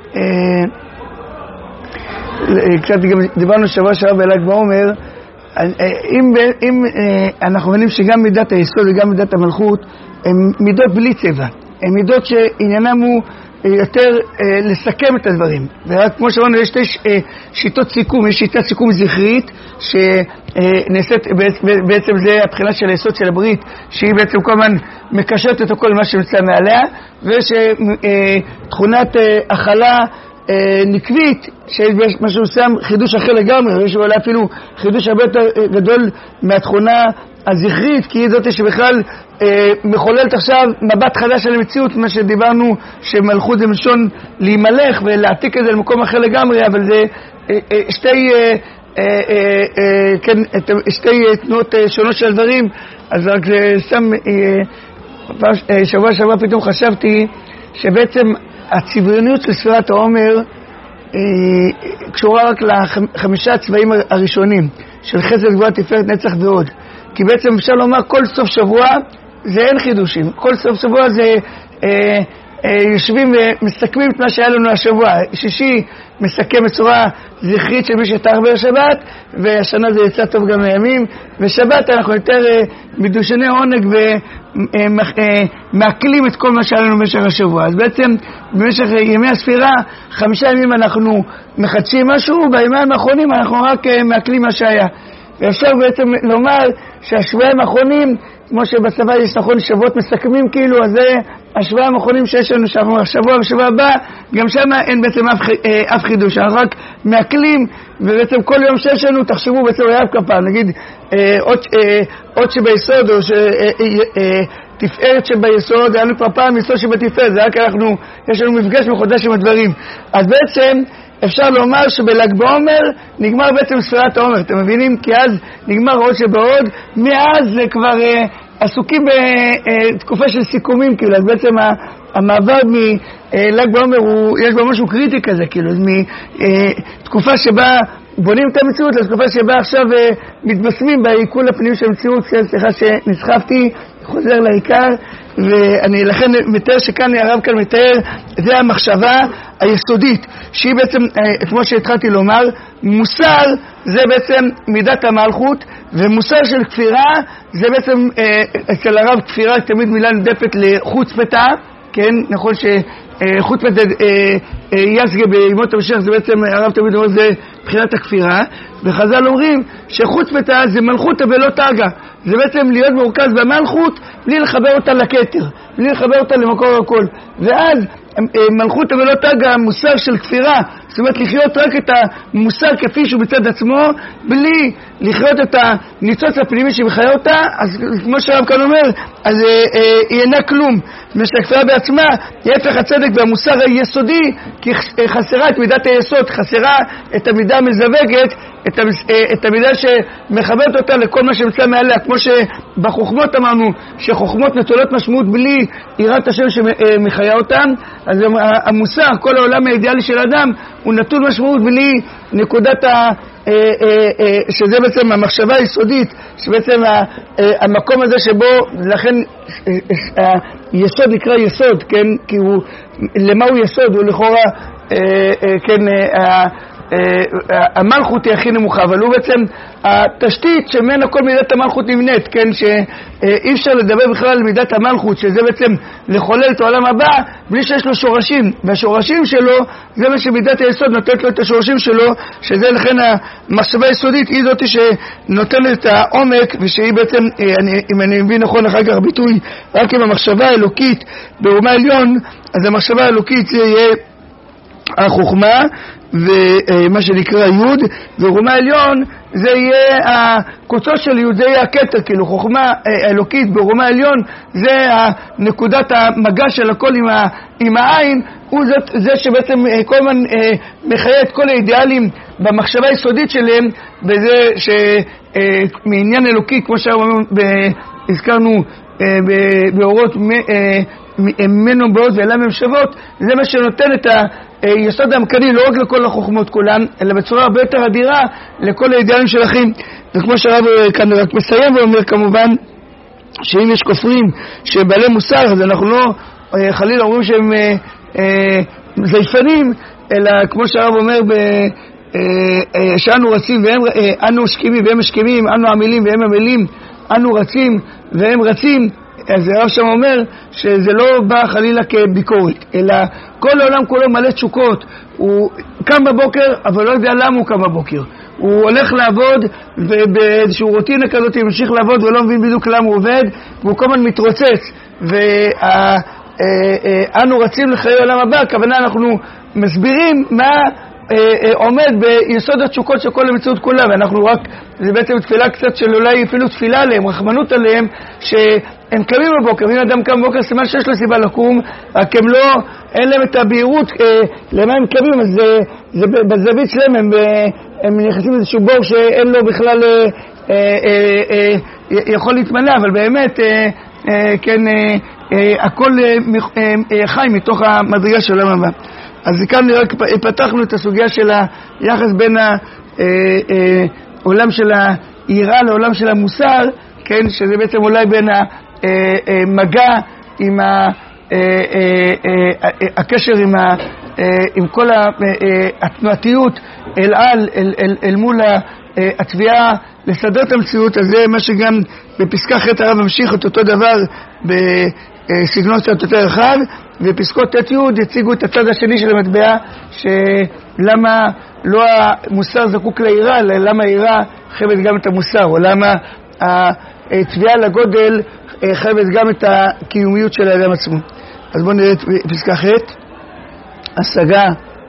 קצת גם דיברנו שבוע שעבר בל"ג בעומר, אם, אם אנחנו מבינים שגם מידת היסוד וגם מידת המלכות הן מידות בלי צבע, הן מידות שעניינם הוא יותר לסכם את הדברים. ורק כמו שאמרנו, יש שתי שיטות סיכום, יש שיטת סיכום זכרית שנעשית, בעצם זה הבחינה של היסוד של הברית, שהיא בעצם כל הזמן מקשרת את הכל למה שנמצא מעליה, ויש תכונת הכלה נקבית, שיש משהו שם חידוש אחר לגמרי, יש אולי אפילו חידוש הרבה יותר גדול מהתכונה הזכרית, כי היא זאת שבכלל אה, מחוללת עכשיו מבט חדש על המציאות, מה שדיברנו שמלכות זה מלשון להימלך ולהעתיק את זה למקום אחר לגמרי, אבל זה אה, אה, שתי, אה, אה, אה, כן, שתי תנועות אה, שונות של דברים. אז רק זה שם, אה, אה, שבוע שבוע פתאום חשבתי שבעצם הצבעוניות של ספירת העומר היא קשורה רק לחמישה הצבעים הראשונים של חסד גבוה תפארת נצח ועוד, כי בעצם אפשר לומר כל סוף שבוע זה אין חידושים, כל סוף שבוע זה אה, אה, יושבים ומסכמים את מה שהיה לנו השבוע. שישי מסכם בצורה זכרית של מי שתאר בשבת, והשנה זה יצא טוב גם לימים, ושבת אנחנו יותר אה, מדושני עונג ומעכלים אה, את כל מה שהיה לנו במשך השבוע. אז בעצם במשך ימי הספירה חמישה ימים אנחנו מחדשים משהו, בימים האחרונים אנחנו רק אה, מעכלים מה שהיה. ואפשר בעצם לומר שהשבועיים האחרונים, כמו שבצבא יש נכון שבועות מסכמים כאילו, אז זה השבועיים האחרונים שיש לנו שבוע, שבוע ושבוע הבא, גם שם אין בעצם אף, אף חידוש, רק מעכלים, ובעצם כל יום שיש לנו, תחשבו בעצם היה כפעם, נגיד עוד, עוד שביסוד, או ש... תפארת שביסוד, היה לנו כבר פעם יסוד שבתפארת, זה רק אנחנו, יש לנו מפגש מחודש עם הדברים. אז בעצם אפשר לומר שבל"ג בעומר נגמר בעצם ספירת העומר, אתם מבינים? כי אז נגמר עוד שבעוד, מאז זה כבר אה, עסוקים בתקופה אה, של סיכומים, כאילו, אז בעצם המעבר מל"ג בעומר, הוא, יש בו משהו קריטי כזה, כאילו, אז מתקופה אה, שבה בונים את המציאות, לתקופה שבה עכשיו אה, מתבשמים בעיכול הפנימי של המציאות, סליחה שנסחפתי, חוזר לעיקר, ואני לכן מתאר שכאן הרב כאן מתאר, זה המחשבה היסודית, שהיא בעצם, כמו שהתחלתי לומר, מוסר זה בעצם מידת המלכות, ומוסר של כפירה זה בעצם, אצל הרב כפירה תמיד מילה נדפת לחוצפתה, כן, נכון שחוצפת יסגה בימות המשיח זה בעצם, הרב תמיד אומר זה מבחינת הכפירה, וחז"ל אומרים שחוצפתה זה מלכות ולא תגה, זה בעצם להיות מורכז במלכות בלי לחבר אותה לכתר, בלי לחבר אותה למקור הכל, ואז מלכות ולא תגה, מוסר של כפירה, זאת אומרת לחיות רק את המוסר כפי שהוא בצד עצמו, בלי לחיות את הניצוץ הפנימי שמחיה אותה, אז כמו שהרב כאן אומר, אז אה, אה, היא אינה כלום, ושהכפירה בעצמה היא הפך הצדק והמוסר היסודי, כי חסרה את מידת היסוד, חסרה את המידה המזווגת, את, את המידה שמחברת אותה לכל מה שמצא מעליה, כמו שבחוכמות אמרנו שחוכמות נטולות משמעות בלי יראת השם שמחיה אותם, אז המוסר, כל העולם האידיאלי של אדם הוא נטול משמעות בלי נקודת ה... שזה בעצם המחשבה היסודית, שבעצם המקום הזה שבו, לכן היסוד נקרא יסוד, כן, כי הוא, למה הוא יסוד? הוא לכאורה, כן, המלכות היא הכי נמוכה, אבל הוא בעצם התשתית שממנה כל מידת המלכות נבנית, כן, שאי אפשר לדבר בכלל על מידת המלכות, שזה בעצם לחולל את העולם הבא בלי שיש לו שורשים, והשורשים שלו זה מה שמידת היסוד נותנת לו את השורשים שלו, שזה לכן המחשבה היסודית היא זאת שנותנת את העומק, ושהיא בעצם, אני, אם אני מבין נכון אחר כך ביטוי, רק עם המחשבה האלוקית ברומה העליון, אז המחשבה האלוקית זה יהיה החוכמה ומה שנקרא יוד, ורומה העליון זה יהיה הקוצו של יוד, זה יהיה הכתר, כאילו חוכמה אלוקית ברומה העליון זה נקודת המגע של הכל עם, ה, עם העין, הוא זאת, זה שבעצם כל הזמן מחיה את כל האידיאלים במחשבה היסודית שלהם, בזה שמעניין אלוקי, כמו שהזכרנו באורות ממנו באות ואלם הם שוות, זה מה שנותן את היסוד המקני לא רק לכל החוכמות כולן, אלא בצורה הרבה יותר אדירה לכל האידיאלים של אחים. וכמו שהרב כאן רק מסיים ואומר כמובן שאם יש כופרים שהם בעלי מוסר, אז אנחנו לא חלילה אומרים שהם זייפנים, אלא כמו שהרב אומר שאנו רצים והם אנו שכימים והם משכימים, אנו עמלים והם עמלים, אנו רצים והם רצים. אז הרב שם אומר שזה לא בא חלילה כביקורת, אלא כל העולם כולו מלא תשוקות, הוא קם בבוקר אבל לא יודע למה הוא קם בבוקר, הוא הולך לעבוד ובאיזשהו רוטינה כזאת הוא ממשיך לעבוד ולא מבין בדיוק למה הוא עובד, והוא כל הזמן מתרוצץ, ואנו רצים לחיי העולם הבא, הכוונה אנחנו מסבירים מה עומד ביסוד התשוקות של כל המציאות כולה, ואנחנו רק, זה בעצם תפילה קצת של אולי אפילו תפילה עליהם, רחמנות עליהם, שהם קמים בבוקר, אם אדם קם בבוקר סימן שיש לו סיבה לקום, רק הם לא, אין להם את הבהירות למה הם קמים, אז זה, זה בזווית שלהם, הם, הם נכנסים לאיזשהו בור שאין לו בכלל אה, אה, אה, יכול להתמלא, אבל באמת אה, אה, כן, אה, אה, הכל אה, אה, חי מתוך המדרגה של העולם הבא. אז כאן רק פתחנו את הסוגיה של היחס בין העולם של היראה לעולם של המוסר, כן, שזה בעצם אולי בין המגע עם הקשר עם, עם כל התנועתיות אל על, אל, אל, אל מול התביעה לסדר את המציאות. אז זה מה שגם בפסקה ח' הרב ממשיך את אותו דבר בסגנון קצת יותר רחב, ופסקות ת' י' יציגו את הצד השני של המטבע, שלמה לא המוסר זקוק ליראה, אלא למה היראה חייבת גם את המוסר, או למה התביעה לגודל חייבת גם את הקיומיות של האדם עצמו. אז בואו נראה את פסקה ח', השגה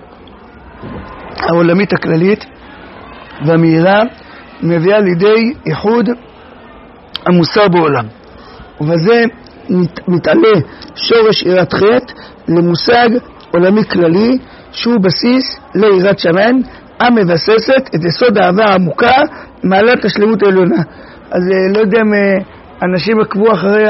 העולמית הכללית והמהירה מביאה לידי איחוד המוסר בעולם, ובזה מתעלה שורש יראת חטא למושג עולמי כללי שהוא בסיס ליראת שמיים המבססת את יסוד האהבה העמוקה מעלת השלמות העליונה. אז לא יודע אם אנשים עקבו אחרי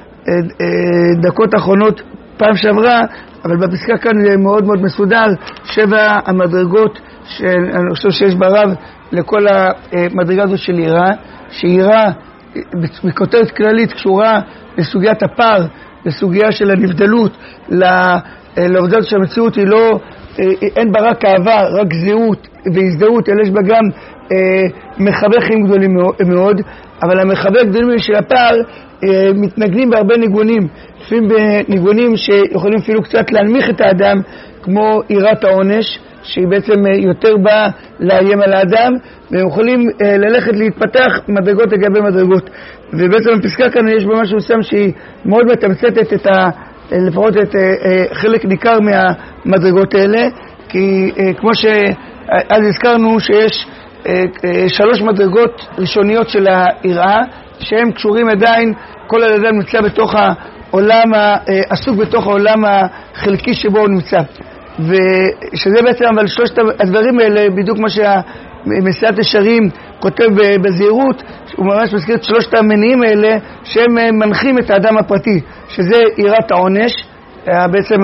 הדקות האחרונות פעם שעברה, אבל בפסקה כאן זה מאוד מאוד מסודר, שבע המדרגות שאני חושב שיש ברב לכל המדרגה הזאת של יראה, שיראה בכותרת כללית קשורה לסוגיית הפער, לסוגיה של הנבדלות, לעובדה שהמציאות היא לא, אין בה רק אהבה, רק זהות והזדהות, אלא יש בה גם אה, מחבכים גדולים מאוד, אבל המחבק גדולים של הפער אה, מתנגנים בהרבה ניגונים, לפעמים בניגונים שיכולים אפילו קצת להנמיך את האדם, כמו עירת העונש, שהיא בעצם יותר באה לאיים על האדם, והם יכולים אה, ללכת להתפתח מדרגות לגבי מדרגות. ובעצם בפסקה כאן יש בה משהו שם שהיא מאוד מתמצתת את ה... לפחות את אה, חלק ניכר מהמדרגות האלה, כי אה, כמו שאז הזכרנו שיש אה, אה, שלוש מדרגות ראשוניות של היראה, שהם קשורים עדיין, כל האדם נמצא בתוך העולם, אה, עסוק בתוך העולם החלקי שבו הוא נמצא. ושזה בעצם, אבל שלושת הדברים האלה, בדיוק כמו שמסילת ישרים כותב בזהירות, הוא ממש מזכיר את שלושת המניעים האלה שהם מנחים את האדם הפרטי, שזה יראת העונש, בעצם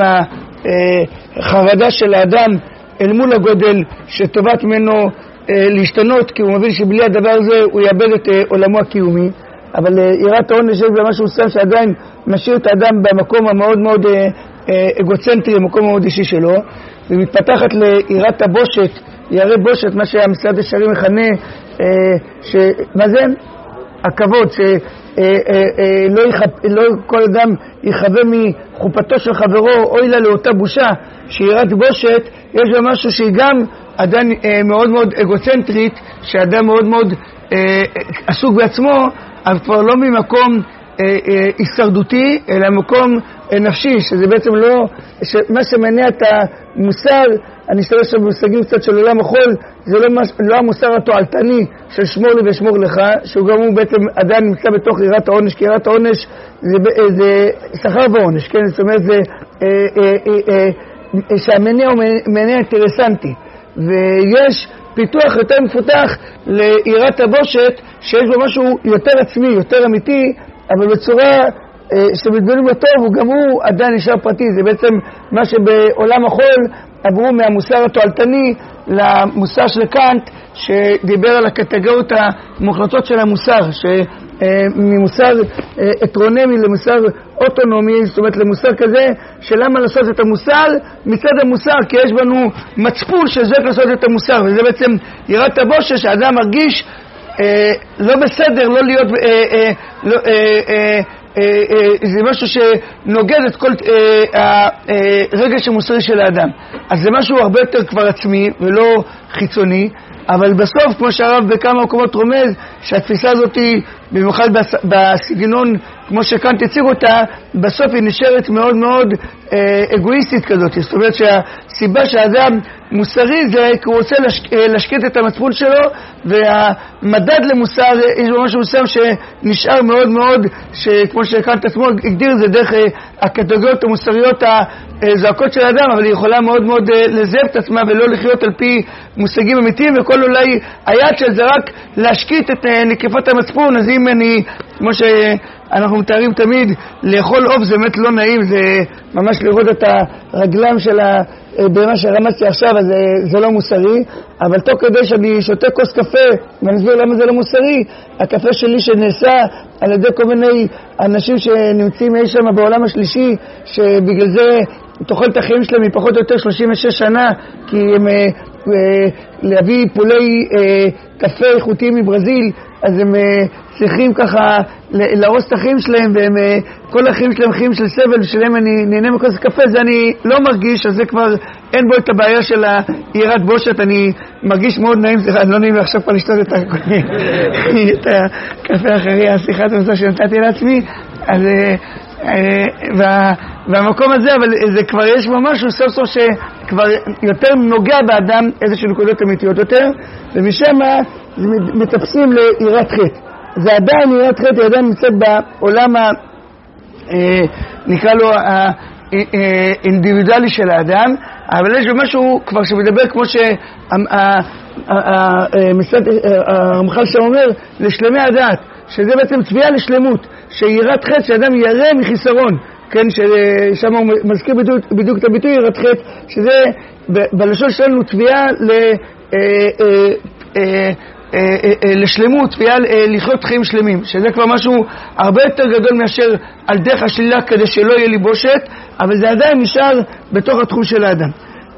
החרדה של האדם אל מול הגודל שטובת ממנו להשתנות, כי הוא מבין שבלי הדבר הזה הוא יאבד את עולמו הקיומי. אבל יראת העונש זה משהו שם שעדיין משאיר את האדם במקום המאוד מאוד אגוצנטרי, המקום מאוד אישי שלו, ומתפתחת ליראת הבושת, ירא בושת, מה שהמסילת ישרים מכנה, אה, ש... מה זה? הכבוד, שלא אה, אה, לא כל אדם יחווה מחופתו של חברו, אוי לה לאותה בושה, שיראת בושת, יש בה משהו שהיא גם אדם אה, מאוד מאוד אגוצנטרית, שאדם מאוד מאוד אה, עסוק בעצמו, אבל כבר לא ממקום הישרדותי, אלא מקום נפשי, שזה בעצם לא, מה שמניע את המוסר, אני אשתמש עכשיו במושגים קצת של עולם החול, זה לא, לא המוסר התועלתני של שמור לי ושמור לך, שהוא גם הוא בעצם עדיין נמצא בתוך יראת העונש, כי יראת העונש זה, זה שכר ועונש, כן? זאת אומרת, זה אה, אה, אה, אה, שהמניע הוא מניע אינטרסנטי, ויש פיתוח יותר מפותח ליראת הבושת, שיש בו משהו יותר עצמי, יותר אמיתי, אבל בצורה אה, שמתבוננים בטוב, הוא גם הוא עדיין נשאר פרטי. זה בעצם מה שבעולם החול עברו מהמוסר התועלתני למוסר של קאנט, שדיבר על הקטגוריות המוחלטות של המוסר, שממוסר אה, אטרונומי למוסר אוטונומי, זאת אומרת למוסר כזה, שלמה לעשות את המוסר? מצד המוסר, כי יש בנו מצפון שזאת לעשות את המוסר, וזה בעצם יראת הבושת, שהאדם מרגיש אה, לא בסדר, לא להיות, אה, אה, לא, אה, אה, אה, אה, זה משהו שנוגד את כל אה, הרגש המוסרי של האדם. אז זה משהו הרבה יותר כבר עצמי ולא חיצוני, אבל בסוף, כמו שהרב בכמה מקומות רומז, שהתפיסה הזאת היא, במיוחד בסגנון, כמו שכאן תציג אותה, בסוף היא נשארת מאוד מאוד אה, אגואיסטית כזאת. זאת אומרת שהסיבה שהאדם מוסרי זה כי הוא רוצה לשק, לשקט את המצפון שלו, והמדד למוסר, יש בו משהו מסוים שנשאר מאוד מאוד, שכמו שכאן עצמו הגדיר, זה דרך אה, הקטגוריות המוסריות הזעקות של האדם, אבל היא יכולה מאוד מאוד אה, לזהב את עצמה ולא לחיות על פי מושגים אמיתיים, וכל אולי היד של זה רק להשקיט את אה, נקיפת המצפון. אז אם אני, כמו שאנחנו מתארים תמיד, לאכול עוף זה באמת לא נעים, זה ממש לראות את הרגלם של הבמה שרמצתי עכשיו, אז זה, זה לא מוסרי, אבל תוך כדי שאני שותה כוס קפה, ואני אסביר למה זה לא מוסרי, הקפה שלי שנעשה על ידי כל מיני אנשים שנמצאים אי שם בעולם השלישי, שבגלל זה תוחלת החיים שלהם היא פחות או יותר שלושים ושש שנה, כי הם אה, אה, להביא פולי אה, קפה איכותיים מברזיל, אז הם אה, צריכים ככה להרוס את החיים שלהם, והם, אה, כל החיים שלהם חיים של סבל, ושלהם אני נהנה מכוס קפה, זה אני לא מרגיש, אז זה כבר אין בו את הבעיה של היראת בושת, אני מרגיש מאוד נעים, זה לא נעים עכשיו כבר לשתות את הקפה אחרי השיחת המסע שנתתי לעצמי, אז, והמקום הזה, אבל זה כבר יש בו משהו סוף סוף שכבר יותר נוגע באדם איזושהי נקודות אמיתיות יותר, ומשם מטפסים ליראת חטא. זה עדיין יראת חטא, היא עדיין נמצאת בעולם ה... נקרא לו האינדיבידואלי של האדם, אבל יש במשהו כבר שמדבר כמו שהרמח"ל שם אומר, לשלמי הדעת, שזה בעצם תביעה לשלמות, שיראת חטא, שאדם ירא מחיסרון, כן, ששם הוא מזכיר בדיוק, בדיוק את הביטוי יראת חטא, שזה בלשון שלנו תביעה ל... לשלמות, לחיות חיים שלמים, שזה כבר משהו הרבה יותר גדול מאשר על דרך השלילה כדי שלא יהיה לי בושת, אבל זה עדיין נשאר בתוך התחום של האדם.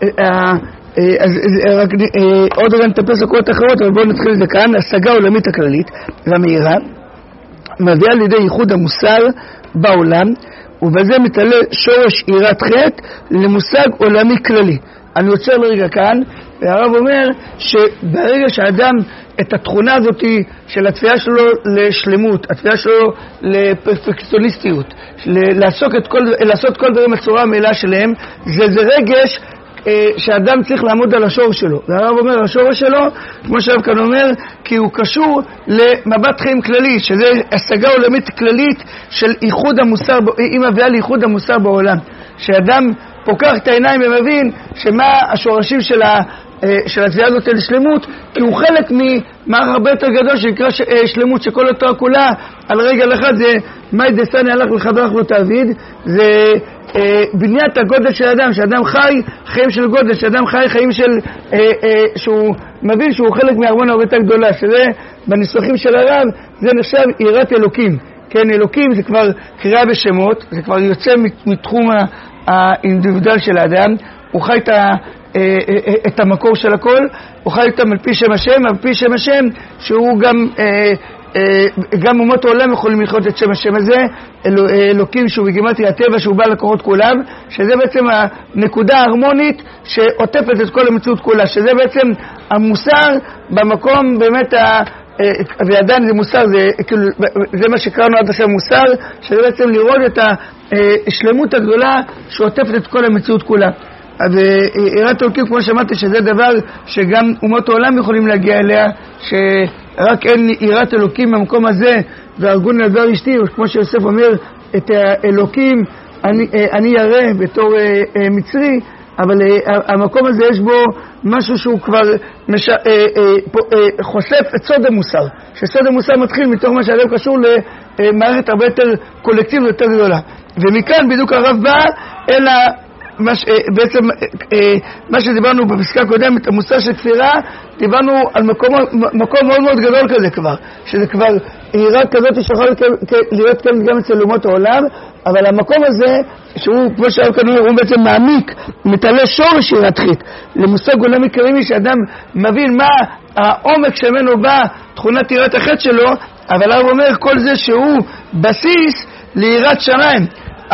אז עוד רגע נטפס לקולות אחרות, אבל בואו נתחיל את זה כאן. השגה עולמית הכללית והמהירה מביאה לידי ייחוד המוסר בעולם, ובזה מתעלה שורש יראת חטא למושג עולמי כללי. אני עוצר לרגע כאן, והרב אומר שברגע שהאדם את התכונה הזאת של התביעה שלו לשלמות, התביעה שלו לפרפקציוניסטיות, לעשות את כל, לעשות כל דברים בצורה המלאה שלהם, זה, זה רגש שאדם צריך לעמוד על השור שלו. והרב אומר, השור שלו, כמו שהרב כאן אומר, כי הוא קשור למבט חיים כללי, שזה השגה עולמית כללית של איחוד המוסר, היא מביאה לאיחוד המוסר בעולם. שאדם פוקח את העיניים ומבין שמה השורשים של ה... של התביעה הזאת לשלמות, כי הוא חלק ממערך הרבה יותר גדול שנקרא שלמות, שכל התורה כולה על רגל אחד זה מאי דסני הלך לחברך לא תעביד, זה אה, בניית הגודל של אדם, שאדם חי חיים של גודל, שאדם חי חיים של אה, אה, שהוא מבין שהוא חלק מארמון הרבה יותר גדולה, שזה בניסוחים של הרב זה נחשב יראת אלוקים. כן, אלוקים זה כבר קריאה בשמות, זה כבר יוצא מתחום האינדיבידואל של האדם, הוא חי את ה... את המקור של הכל, הוא חי איתם על פי שם השם, על פי שם השם שהוא גם גם אומות העולם יכולים לחיות את שם השם הזה, אלו, אלוקים שהוא בגימטריה הטבע שהוא בא לקורות כולם, שזה בעצם הנקודה ההרמונית שעוטפת את כל המציאות כולה, שזה בעצם המוסר במקום באמת ה... ועדיין זה מוסר, זה, כאילו, זה מה שקראנו עד עכשיו מוסר, שזה בעצם לראות את השלמות הגדולה שעוטפת את כל המציאות כולה. ויראת אלוקים, כמו שמעתי, שזה דבר שגם אומות העולם יכולים להגיע אליה, שרק אין יראת אלוקים במקום הזה, והרגון לדבר אשתי, כמו שיוסף אומר, את האלוקים אני, אני ירא בתור מצרי, אבל המקום הזה יש בו משהו שהוא כבר מש... חושף את סוד המוסר, שסוד המוסר מתחיל מתוך מה שהלב קשור למערכת הרבה יותר קולקטיבית יותר גדולה. ומכאן בדיוק הרב בא אלא מה ש... בעצם מה שדיברנו בפסקה קודמת, המוסר של כפירה, דיברנו על מקום, מקום מאוד מאוד גדול כזה כבר, שזה כבר יראה כזאת שיכול להיות כאן גם אצל אומות העולם, אבל המקום הזה, שהוא כמו שהרב כאן אומר, הוא בעצם מעמיק, מתעלה שורש יראת חטא, למושג עולמי כללי שאדם מבין מה העומק שממנו בא תכונת יראת החטא שלו, אבל הרב אומר כל זה שהוא בסיס ליראת שמיים,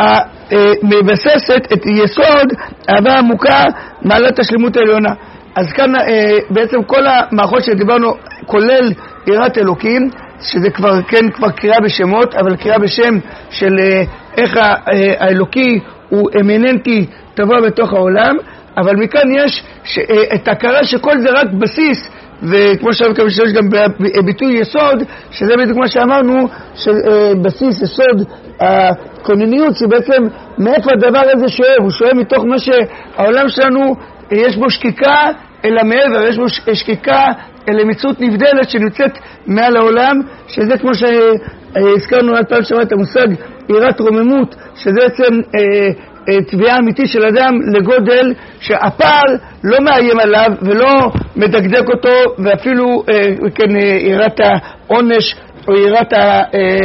מבססת את יסוד אהבה עמוקה מעלת השלמות העליונה. אז כאן בעצם כל המערכות שדיברנו כולל יראת אלוקים, שזה כבר כן כבר קריאה בשמות, אבל קריאה בשם של איך האלוקי הוא אמננטי טבוע בתוך העולם, אבל מכאן יש את ההכרה שכל זה רק בסיס, וכמו שאמרנו שיש גם ביטוי יסוד, שזה בדיוק מה שאמרנו, שבסיס יסוד הכונניות, שבעצם מאיפה הדבר הזה שואב, הוא שואב מתוך מה שהעולם שלנו יש בו שקיקה אל המעבר, יש בו שקיקה אל מציאות נבדלת שנמצאת מעל העולם, שזה כמו שהזכרנו עד פעם שעברה את המושג יראת רוממות, שזה בעצם תביעה אמיתי של אדם לגודל שהפער לא מאיים עליו ולא מדקדק אותו, ואפילו כן יראת העונש או יראת ה...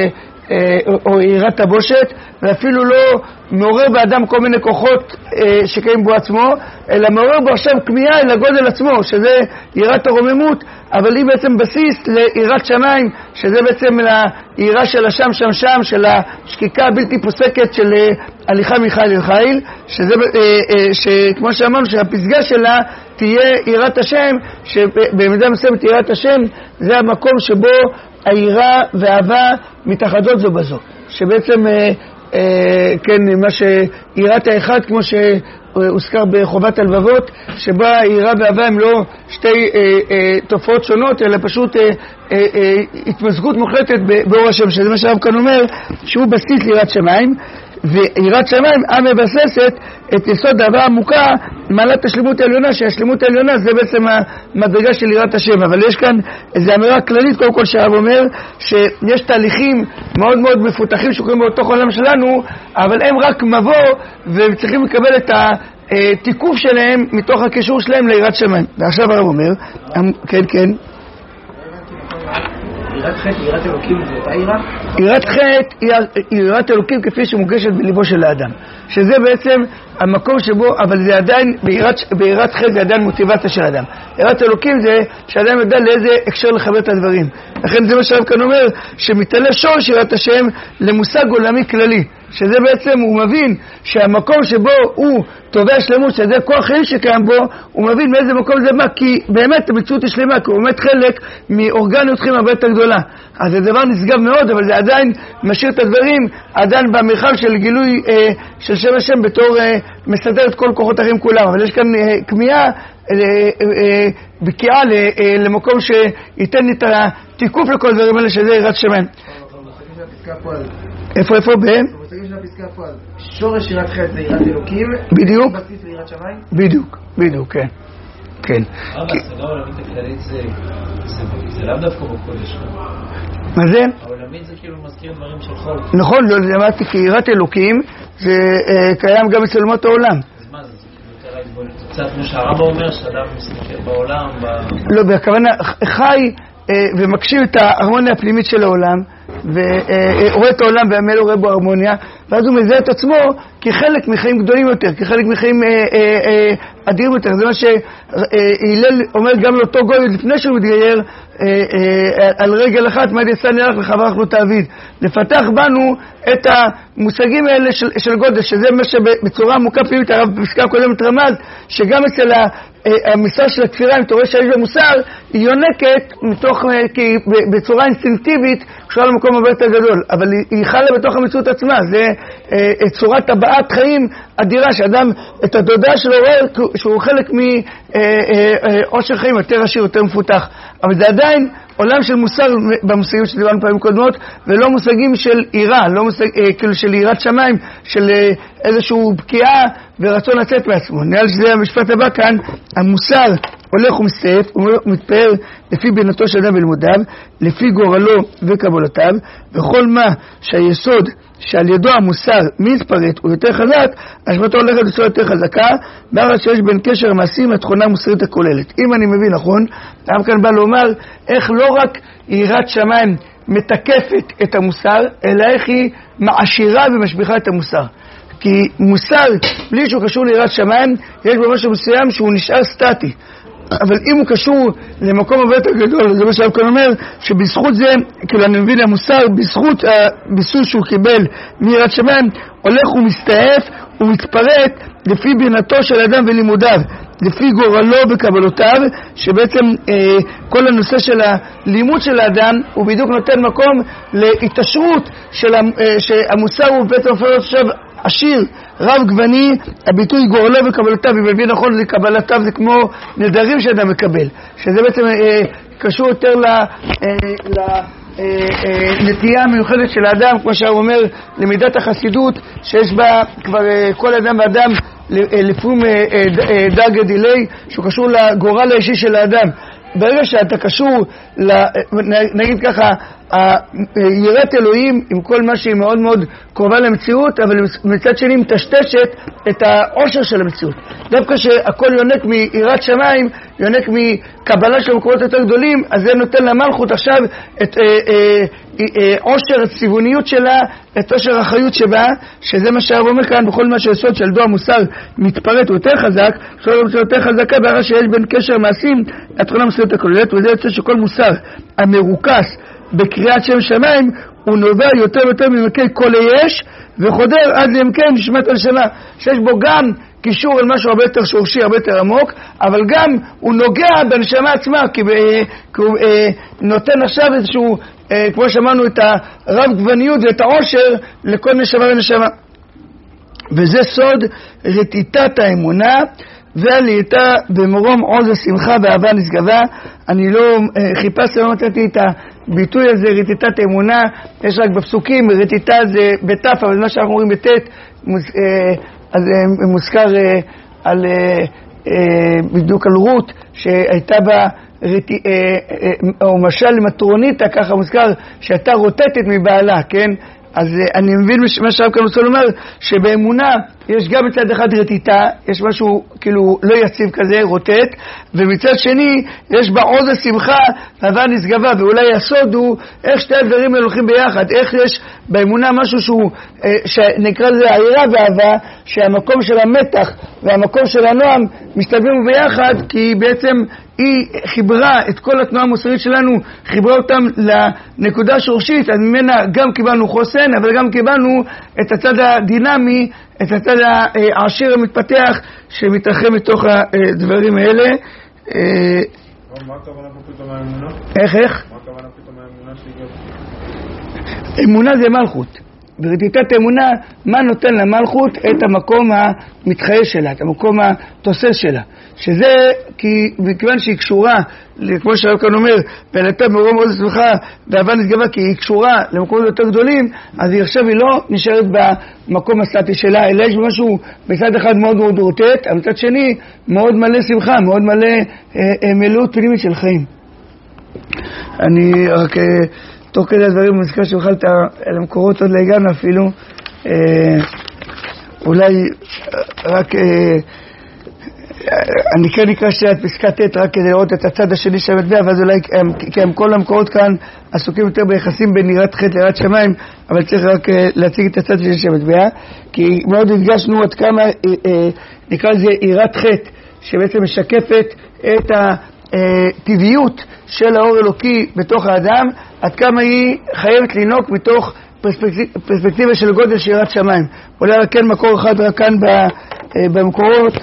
או יראת הבושת, ואפילו לא מעורר באדם כל מיני כוחות שקיים בו עצמו, אלא מעורר בו עכשיו כמיהה אל הגודל עצמו, שזה יראת הרוממות, אבל היא בעצם בסיס ליראת שמיים, שזה בעצם ליראה של השם שם שם, של השקיקה הבלתי פוסקת של הליכה מחיל אל חיל, שזה, שכמו שאמרנו, שהפסגה שלה תהיה יראת השם, שבמידה מסוימת יראת השם זה המקום שבו היראה והאהבה מתאחדות זו בזו, שבעצם כן, מה שיראת האחד, כמו שהוזכר בחובת הלבבות, שבה יראה ואהבה הם לא שתי תופעות שונות, אלא פשוט התמזגות מוחלטת באור השם, שזה מה שהרב כאן אומר, שהוא בסיס ליראת שמיים, ויראת שמיים המבססת את יסוד אהבה עמוקה, מעלת השלמות העליונה, שהשלמות העליונה זה בעצם המדרגה של יראת השם. אבל יש כאן איזו אמירה כללית, קודם כל שהרב אומר שיש תהליכים מאוד מאוד מפותחים שקורים באותו עולם שלנו, אבל הם רק מבוא והם צריכים לקבל את התיקוף שלהם מתוך הקישור שלהם ליראת שמיים. ועכשיו הרב אומר, כן כן יראת חטא ויראת אלוקים זה אותה יראה? יראת חטא היא יראת אלוקים כפי שמוגשת בליבו של האדם, שזה בעצם המקום שבו, אבל זה עדיין, ביראת חטא זה עדיין מוטיבציה של האדם. יראת אלוקים זה שהאדם יודע לאיזה הקשר לחבר את הדברים. לכן זה מה שהרב כאן אומר, שמתעלה שורש יראת השם למושג עולמי כללי, שזה בעצם הוא מבין שהמקום שבו הוא תובע שלמות, שזה כוח חיים שקיים בו, הוא מבין מאיזה מקום זה בא, כי באמת המציאות היא שלמה, כי הוא באמת חלק מאורגניות חיים הרבה יותר גדולה. אז זה דבר נשגב מאוד, אבל זה עדיין משאיר את הדברים עדיין במרחב של גילוי אה, של שם השם בתור אה, מסדר את כל כוחות החיים כולם. אבל יש כאן אה, כמיהה, אה, אה, בקיעה אה, למקום שייתן את התיקוף לכל הדברים האלה, שזה יראת שמיים. איפה איפה בהם? במושגים של הפסקה פה, שורש יראת חטא זה יראת אלוקים, בדיוק, בסיס ליראת שמיים? בדיוק, בדיוק, כן, כן. אבל הסגה העולמית הכללית זה לאו דווקא בקודש. מה זה? העולמית זה כאילו מזכיר דברים של חול. נכון, לא, זה אמרתי כי יראת אלוקים זה קיים גם אצל אומות העולם. אז מה זה? זה יותר להתבולט. קצת כמו שהרבא אומר שאדם מסתכל בעולם. לא, בכוונה חי ומקשיב את ההרמוניה הפנימית של העולם, ורואה את העולם והמל רואה בו הרמוניה, ואז הוא מזהה את עצמו כחלק מחיים גדולים יותר, כחלק מחיים אדירים יותר. זה מה שהילל אומר גם לאותו גוי לפני שהוא מתגייר, על רגל אחת מה יצא נלך לחברך לא תעביד, לפתח בנו את המושגים האלה של, של גודש, שזה מה שבצורה עמוקה פנימית הרב בפסקה הקודמת רמז, שגם אצל המסר של הכפירה, אם אתה רואה שיש לה מוסר, היא יונקת מתוך, כי בצורה אינסטינקטיבית קשורה למקום הרבה יותר גדול, אבל היא חלה בתוך המציאות עצמה. זה צורת הבעת חיים אדירה, שאדם את התודעה שלו רואה שהוא חלק מאושר חיים יותר עשיר, יותר מפותח. אבל זה עדיין עולם של מוסר במושגים שדיברנו פעמים קודמות, ולא מושגים של עירה, לא מושג, כאילו של עירת שמיים, של איזשהו בקיעה ורצון לצאת מעצמו. נראה לי שזה המשפט הבא כאן, המוסר הולך ומסתעף, הוא מתפאר לפי בינתו של אדם ולמודיו, לפי גורלו וקבולתיו, וכל מה שהיסוד שעל ידו המוסר מתפרט הוא יותר חזק, השפעתו הולכת בצורה יותר חזקה, בהראה שיש בין קשר המעשים לתכונה המוסרית הכוללת. אם אני מבין נכון, הרב כאן בא לומר איך לא רק יראת שמיים מתקפת את המוסר, אלא איך היא מעשירה ומשביחה את המוסר. כי מוסר, בלי שהוא קשור ליראת שמיים, יש בו משהו מסוים שהוא נשאר סטטי. אבל אם הוא קשור למקום הרבה יותר גדול, זה מה שהרב כאן אומר, שבזכות זה, כאילו אני מבין המוסר, בזכות הביסוס שהוא קיבל מיראת שמיים, הולך ומסתעף ומתפרט לפי בינתו של אדם ולימודיו, לפי גורלו וקבלותיו, שבעצם אה, כל הנושא של הלימוד של האדם הוא בדיוק נותן מקום להתעשרות של אה, שהמוסר הוא בעצם הופך עכשיו עשיר, רב גווני. הביטוי גורלו וקבלותיו, אם מבין נכון, זה קבלתיו, זה כמו נדרים שאדם מקבל, שזה בעצם אה, קשור יותר ל... אה, ל נטייה מיוחדת של האדם, כמו שהוא אומר, למידת החסידות שיש בה כבר כל אדם ואדם לפעמים דאגה דילי, שהוא קשור לגורל האישי של האדם. ברגע שאתה קשור, נגיד ככה, יראת אלוהים עם כל מה שהיא מאוד מאוד קרובה למציאות, אבל מצד שני מטשטשת את העושר של המציאות. דווקא שהכל יונק מיראת שמיים, יונק מקבלה של מקומות יותר גדולים, אז זה נותן למלכות עכשיו את אה, אה, אה, עושר הצבעוניות שלה, את עושר החיות שבה, שזה מה שהרב אומר כאן, בכל מה שיסוד של דו המוסר מתפרט הוא יותר חזק, שכל המוסר יותר חזקה, בהראה שיש בין קשר מעשים התכונה המוסרית הכוללת, וזה יוצא שכל מוסר המרוכס בקריאת שם שמיים הוא נובע יותר ויותר ממקי כל היש וחודר עד לעמקי נשמת הנשמה, שיש בו גם קישור על משהו הרבה יותר שורשי, הרבה יותר עמוק, אבל גם הוא נוגע בנשמה עצמה, כי, כי הוא אה, נותן עכשיו איזשהו אה, כמו שאמרנו, את הרב גווניות ואת העושר לכל נשמה ונשמה. וזה סוד רטיטת האמונה, ועלייתה במרום עוז השמחה ואהבה נשגבה. אני לא אה, חיפשתי, לא מצאתי את הביטוי הזה, רטיטת האמונה, יש רק בפסוקים, רטיטה זה בתף, אבל זה מה שאנחנו אומרים בתת, מוס, אה, אז אה, מוזכר אה, על, אה, אה, בדיוק על רות, שהייתה בה, רטי, אה, אה, או משל למטרוניתה, ככה מוזכר, שהייתה רוטטת מבעלה, כן? אז אני מבין מה שהרב כאן רוצה לומר, שבאמונה יש גם מצד אחד רטיטה, יש משהו כאילו לא יציב כזה, רוטט, ומצד שני יש בה עוז השמחה ואהבה נשגבה, ואולי הסוד הוא איך שתי הדברים הולכים ביחד, איך יש באמונה משהו שהוא, שנקרא לזה העירה ואהבה, שהמקום של המתח והמקום של הנועם מסתלבים ביחד, כי בעצם היא חיברה את כל התנועה המוסרית שלנו, חיברה אותם לנקודה שורשית, אז ממנה גם קיבלנו חוסן, אבל גם קיבלנו את הצד הדינמי, את הצד העשיר המתפתח שמתרחב מתוך הדברים האלה. מה הכוונה פה פתאום האמונה? איך, איך? מה הכוונה פתאום האמונה שהגיעה? אמונה זה מלכות. ברטיטת האמונה, מה נותן למלכות? את המקום המתחייש שלה, את המקום התוסס שלה. שזה, כי מכיוון שהיא קשורה, כמו שהרב כאן אומר, ועלתה מרום עוז השמחה ואהבה נשגבה, כי היא קשורה למקומות יותר גדולים, אז היא עכשיו היא לא נשארת במקום הסטטי שלה, אלא יש משהו בצד אחד מאוד מאוד רוטט, אבל בצד שני מאוד מלא שמחה, מאוד מלא אה, אה, מלאות פנימית של חיים. אני רק... אה, תוך כדי הדברים מוזכר שאוכלת על המקורות עוד להגענו אפילו, אה, אולי רק, אה, אני כן נקרא שאת פסקת ת' רק כדי לראות את הצד השני של המטבע, ואז אולי, כי הם כל המקורות כאן עסוקים יותר ביחסים בין יראת חטא ליראת שמיים, אבל צריך רק אה, להציג את הצד השני של המטבע, כי מאוד הדגשנו עד כמה, אה, אה, נקרא לזה יראת חטא, שבעצם משקפת את ה... טבעיות של האור אלוקי בתוך האדם, עד כמה היא חייבת לנוק מתוך פרספקטיב, פרספקטיבה של גודל של יראת שמיים. אולי רק כן מקור אחד רק כאן במקורות,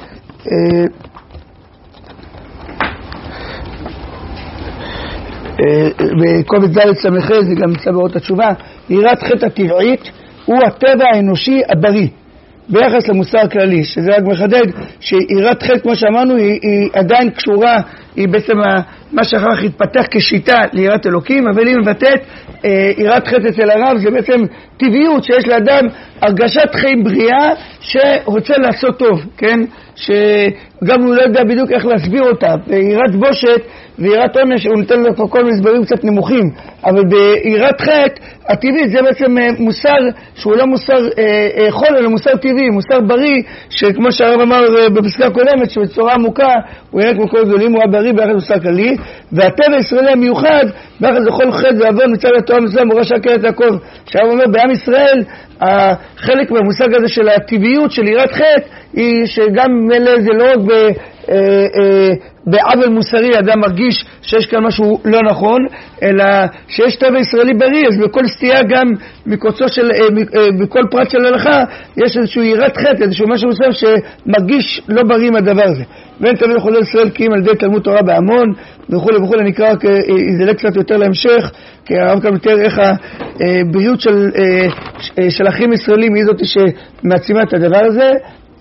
בקובץ ד' סמ"ח, זה גם נמצא באורות התשובה, יראת חטא הטבעית הוא הטבע האנושי הבריא ביחס למוסר הכללי, שזה רק מחדד שיראת חטא, כמו שאמרנו, היא, היא עדיין קשורה, היא בעצם מה שאחר כך התפתח כשיטה ליראת אלוקים, אבל היא מבטאת אה, יראת חטא אצל הרב, זה בעצם טבעיות שיש לאדם הרגשת חיים בריאה שרוצה לעשות טוב, כן? שגם הוא לא יודע בדיוק איך להסביר אותה, ויראת בושת ויראת עונש, הוא נותן לו כל מיני הסברים קצת נמוכים, אבל ביראת חטא הטבעית זה בעצם מוסר שהוא לא מוסר אה, אה, חול, אלא מוסר טבעי, מוסר בריא, שכמו שהרב אמר בפסקה הקודמת, שבצורה עמוקה הוא יראה כמו כל גדולים, הוא הבריא ביחד מוסר כללי, והטבע הישראלי המיוחד ביחד לכל חטא ועוון מצד התורה מצווה מורשה קרת יעקב, שהרב אומר בעם ישראל החלק מהמושג הזה של הטבעיות של יראת חטא היא שגם מלא זה לא רק ב... בעוול מוסרי אדם מרגיש שיש כאן משהו לא נכון, אלא שיש טבע ישראלי בריא, אז בכל סטייה גם מקוצו של, בכל פרט של הלכה יש איזשהו יראת חטא, איזשהו משהו מסוים שמרגיש לא בריא מהדבר הזה. ואין תמיד חולי ישראל קיים על ידי תלמוד תורה בהמון וכו' וכו'. אני אקרא רק איזה קצת יותר להמשך, כי הרב כאן יותר איך הבריאות של, של אחים ישראלים היא זאת שמעצימה את הדבר הזה,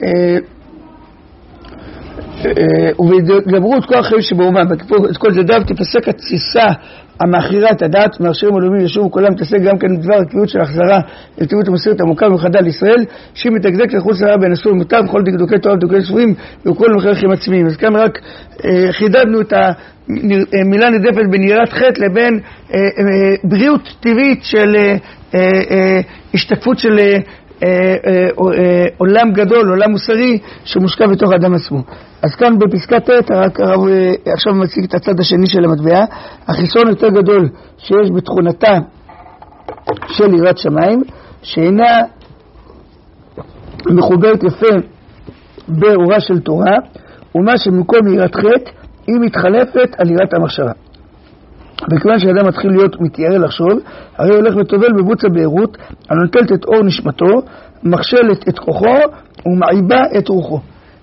ובדברו את כל החיים שבאומה, את כל זה דו תפסק התסיסה המאחירה את הדעת, מהרשרים הלאומיים ישובו כולם, תעסק גם כן דבר הקביעות של החזרה אל טבעיות המוסרית עמוקה ומחדה לישראל, שהיא מתגזק לחוץ לרעה בין אסור ומותר וכל דקדוקי תורה ודקדוקי ספורים וכל מחרכים עצמיים. אז כאן רק אה, חידדנו את המילה נדפת בין יראת חטא לבין אה, אה, בריאות טבעית של אה, אה, השתקפות של אה, עולם גדול, עולם מוסרי שמושקע בתוך האדם עצמו. אז כאן בפסקת ת' רק הרב עכשיו מציג את הצד השני של המטבע, החיסון יותר גדול שיש בתכונתה של יראת שמיים, שאינה מחוברת יפה באורה של תורה, ומה שמקום יראת חטא היא מתחלפת על יראת המחשבה. וכיוון שאדם מתחיל להיות מתיירא לחשוב, הרי הולך וטובל בבוץ הבארות, הנוטלת את אור נשמתו, מכשלת את כוחו ומעיבה את רוחו.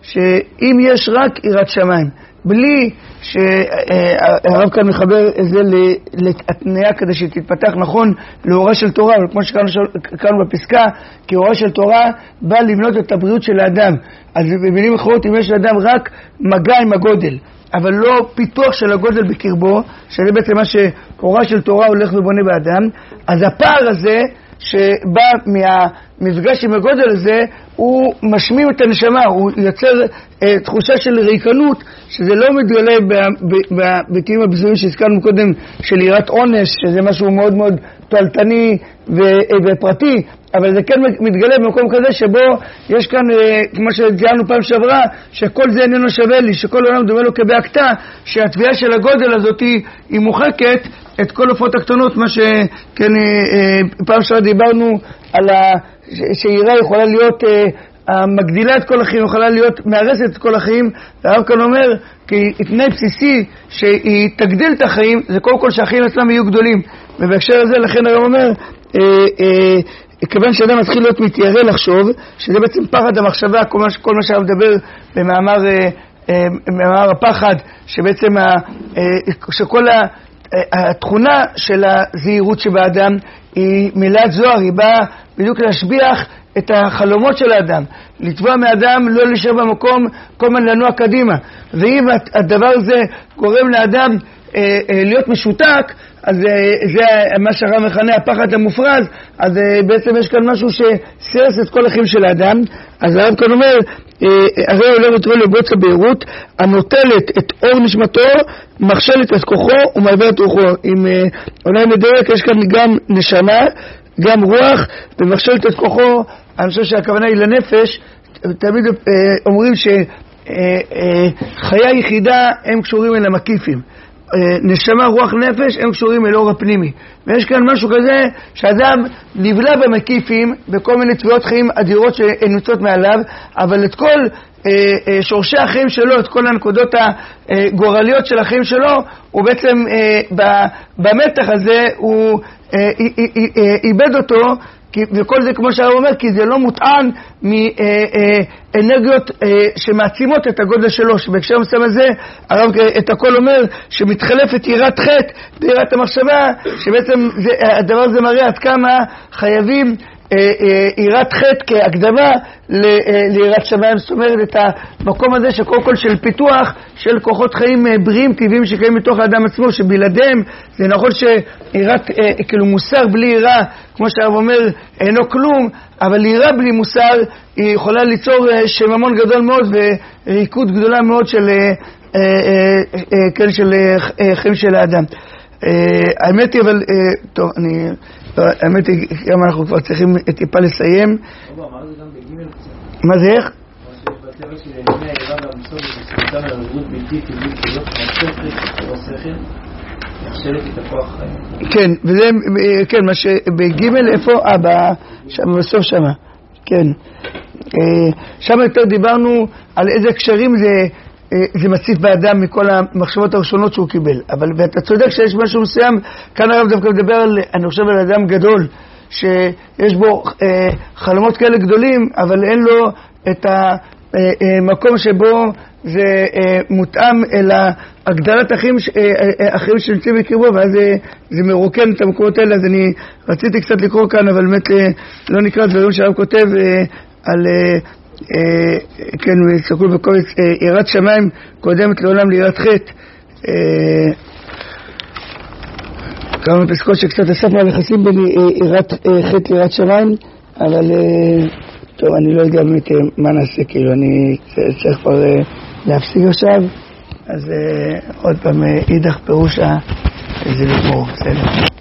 שאם יש רק יראת שמיים, בלי שהרב כאן מחבר את זה להתניה כדי שתתפתח נכון להוראה של תורה, אבל כמו שקראנו בפסקה, כי הוראה של תורה באה לבנות את הבריאות של האדם. אז במילים אחרות, אם יש לאדם רק מגע עם הגודל, אבל לא פיתוח של הגודל בקרבו, שזה בעצם מה שהוראה של תורה הולך ובונה באדם, אז הפער הזה שבא מהמפגש עם הגודל הזה, הוא משמים את הנשמה, הוא יוצר אה, תחושה של ריקנות, שזה לא מתגלה בביטויים הבזויים שהזכרנו קודם, של יראת עונש, שזה משהו מאוד מאוד תועלתני ו, ופרטי, אבל זה כן מתגלה במקום כזה שבו יש כאן, אה, כמו שציינו פעם שעברה, שכל זה איננו שווה לי, שכל העולם דומה לו כבהקתה, שהתביעה של הגודל הזאת היא, היא מוחקת את כל עופות הקטנות, מה שכן פעם שעברה דיברנו על ה... שיראה יכולה להיות המגדילה את כל החיים, יכולה להיות מארסת את כל החיים, והרב כאן אומר כי תנאי בסיסי שהיא תגדיל את החיים, זה קודם כל שהחיים עצמם יהיו גדולים, ובהקשר הזה לכן הרב אומר כיוון שאדם מתחיל להיות מתיירא לחשוב, שזה בעצם פחד המחשבה, כל מה, כל מה שהרב מדבר במאמר במאמר הפחד, שבעצם שכל ה התכונה של הזהירות שבאדם היא מילת זוהר, היא באה בדיוק להשביח את החלומות של האדם, לתבוע מאדם לא להישאר במקום, כל הזמן לנוע קדימה. ואם הדבר הזה גורם לאדם אה, אה, להיות משותק, אז אה, זה מה שהרב מכנה הפחד המופרז, אז אה, בעצם יש כאן משהו שסירס את כל החיים של האדם. אז הרב כאן אומר, הרי עולה ותראה לבוץ הבהירות הנוטלת את אור נשמתו, מכשלת את כוחו ומעבר את רוחו. אם עולה מדייק, יש כאן גם נשמה, גם רוח, ומכשלת את כוחו. אני חושב שהכוונה היא לנפש. תמיד אומרים שחיי יחידה הם קשורים אל המקיפים, נשמה, רוח, נפש הם קשורים אל אור הפנימי, ויש כאן משהו כזה שאדם נבלע במקיפים בכל מיני תביעות חיים אדירות שנוצאות מעליו, אבל את כל אה, אה, שורשי החיים שלו, את כל הנקודות הגורליות של החיים שלו, הוא בעצם אה, במתח הזה הוא אה, איבד אותו, וכל זה כמו שהרב אומר, כי זה לא מוטען מאנרגיות שמעצימות את הגודל שלו, שבהקשר מסוים הזה הרב את הכל אומר שמתחלפת יראת חטא ביראת המחשבה, שבעצם זה, הדבר הזה מראה עד כמה חייבים יראת חטא כהקדמה ליראת שמיים. זאת אומרת את המקום הזה שקודם כל של פיתוח של כוחות חיים בריאים טבעיים שקיים מתוך האדם עצמו, שבלעדיהם זה נכון שיראת כאילו מוסר בלי יראה, כמו שהרב אומר, אינו כלום, אבל יראה בלי מוסר היא יכולה ליצור שממון גדול מאוד וריקות גדולה מאוד של כן של חיים של האדם. האמת היא, אבל טוב, אני האמת היא, גם אנחנו כבר צריכים טיפה לסיים. מה זה איך? בטבע של ימי היראה והמושג וסביבתם על הרבות בלתי טבעית כזאת מהשכל או השכל נכשלת את הכוח חיים. כן, וזה, כן, מה שבגימל איפה? אה, בסוף שמה. כן. שם יותר דיברנו על איזה קשרים זה זה מציף באדם מכל המחשבות הראשונות שהוא קיבל. אבל ואתה צודק שיש משהו מסוים, כאן הרב דווקא מדבר על, אני חושב על אדם גדול, שיש בו אה, חלומות כאלה גדולים, אבל אין לו את המקום שבו זה אה, מותאם אל הגדלת החיים, אה, החיים שנמצאים בקרבו, ואז זה, זה מרוקן את המקומות האלה. אז אני רציתי קצת לקרוא כאן, אבל באמת לא נקרא דברים שהרב כותב אה, על... אה, כן, וסקול בקובץ יראת שמיים קודמת לעולם ליראת חטא. כמה פסקות שקצת אספנו על יחסים בין יראת חטא ליראת שמיים, אבל טוב, אני לא יודע באמת מה נעשה, כאילו אני צריך כבר להפסיק עכשיו, אז עוד פעם אידך פירושה זה לגמור, בסדר.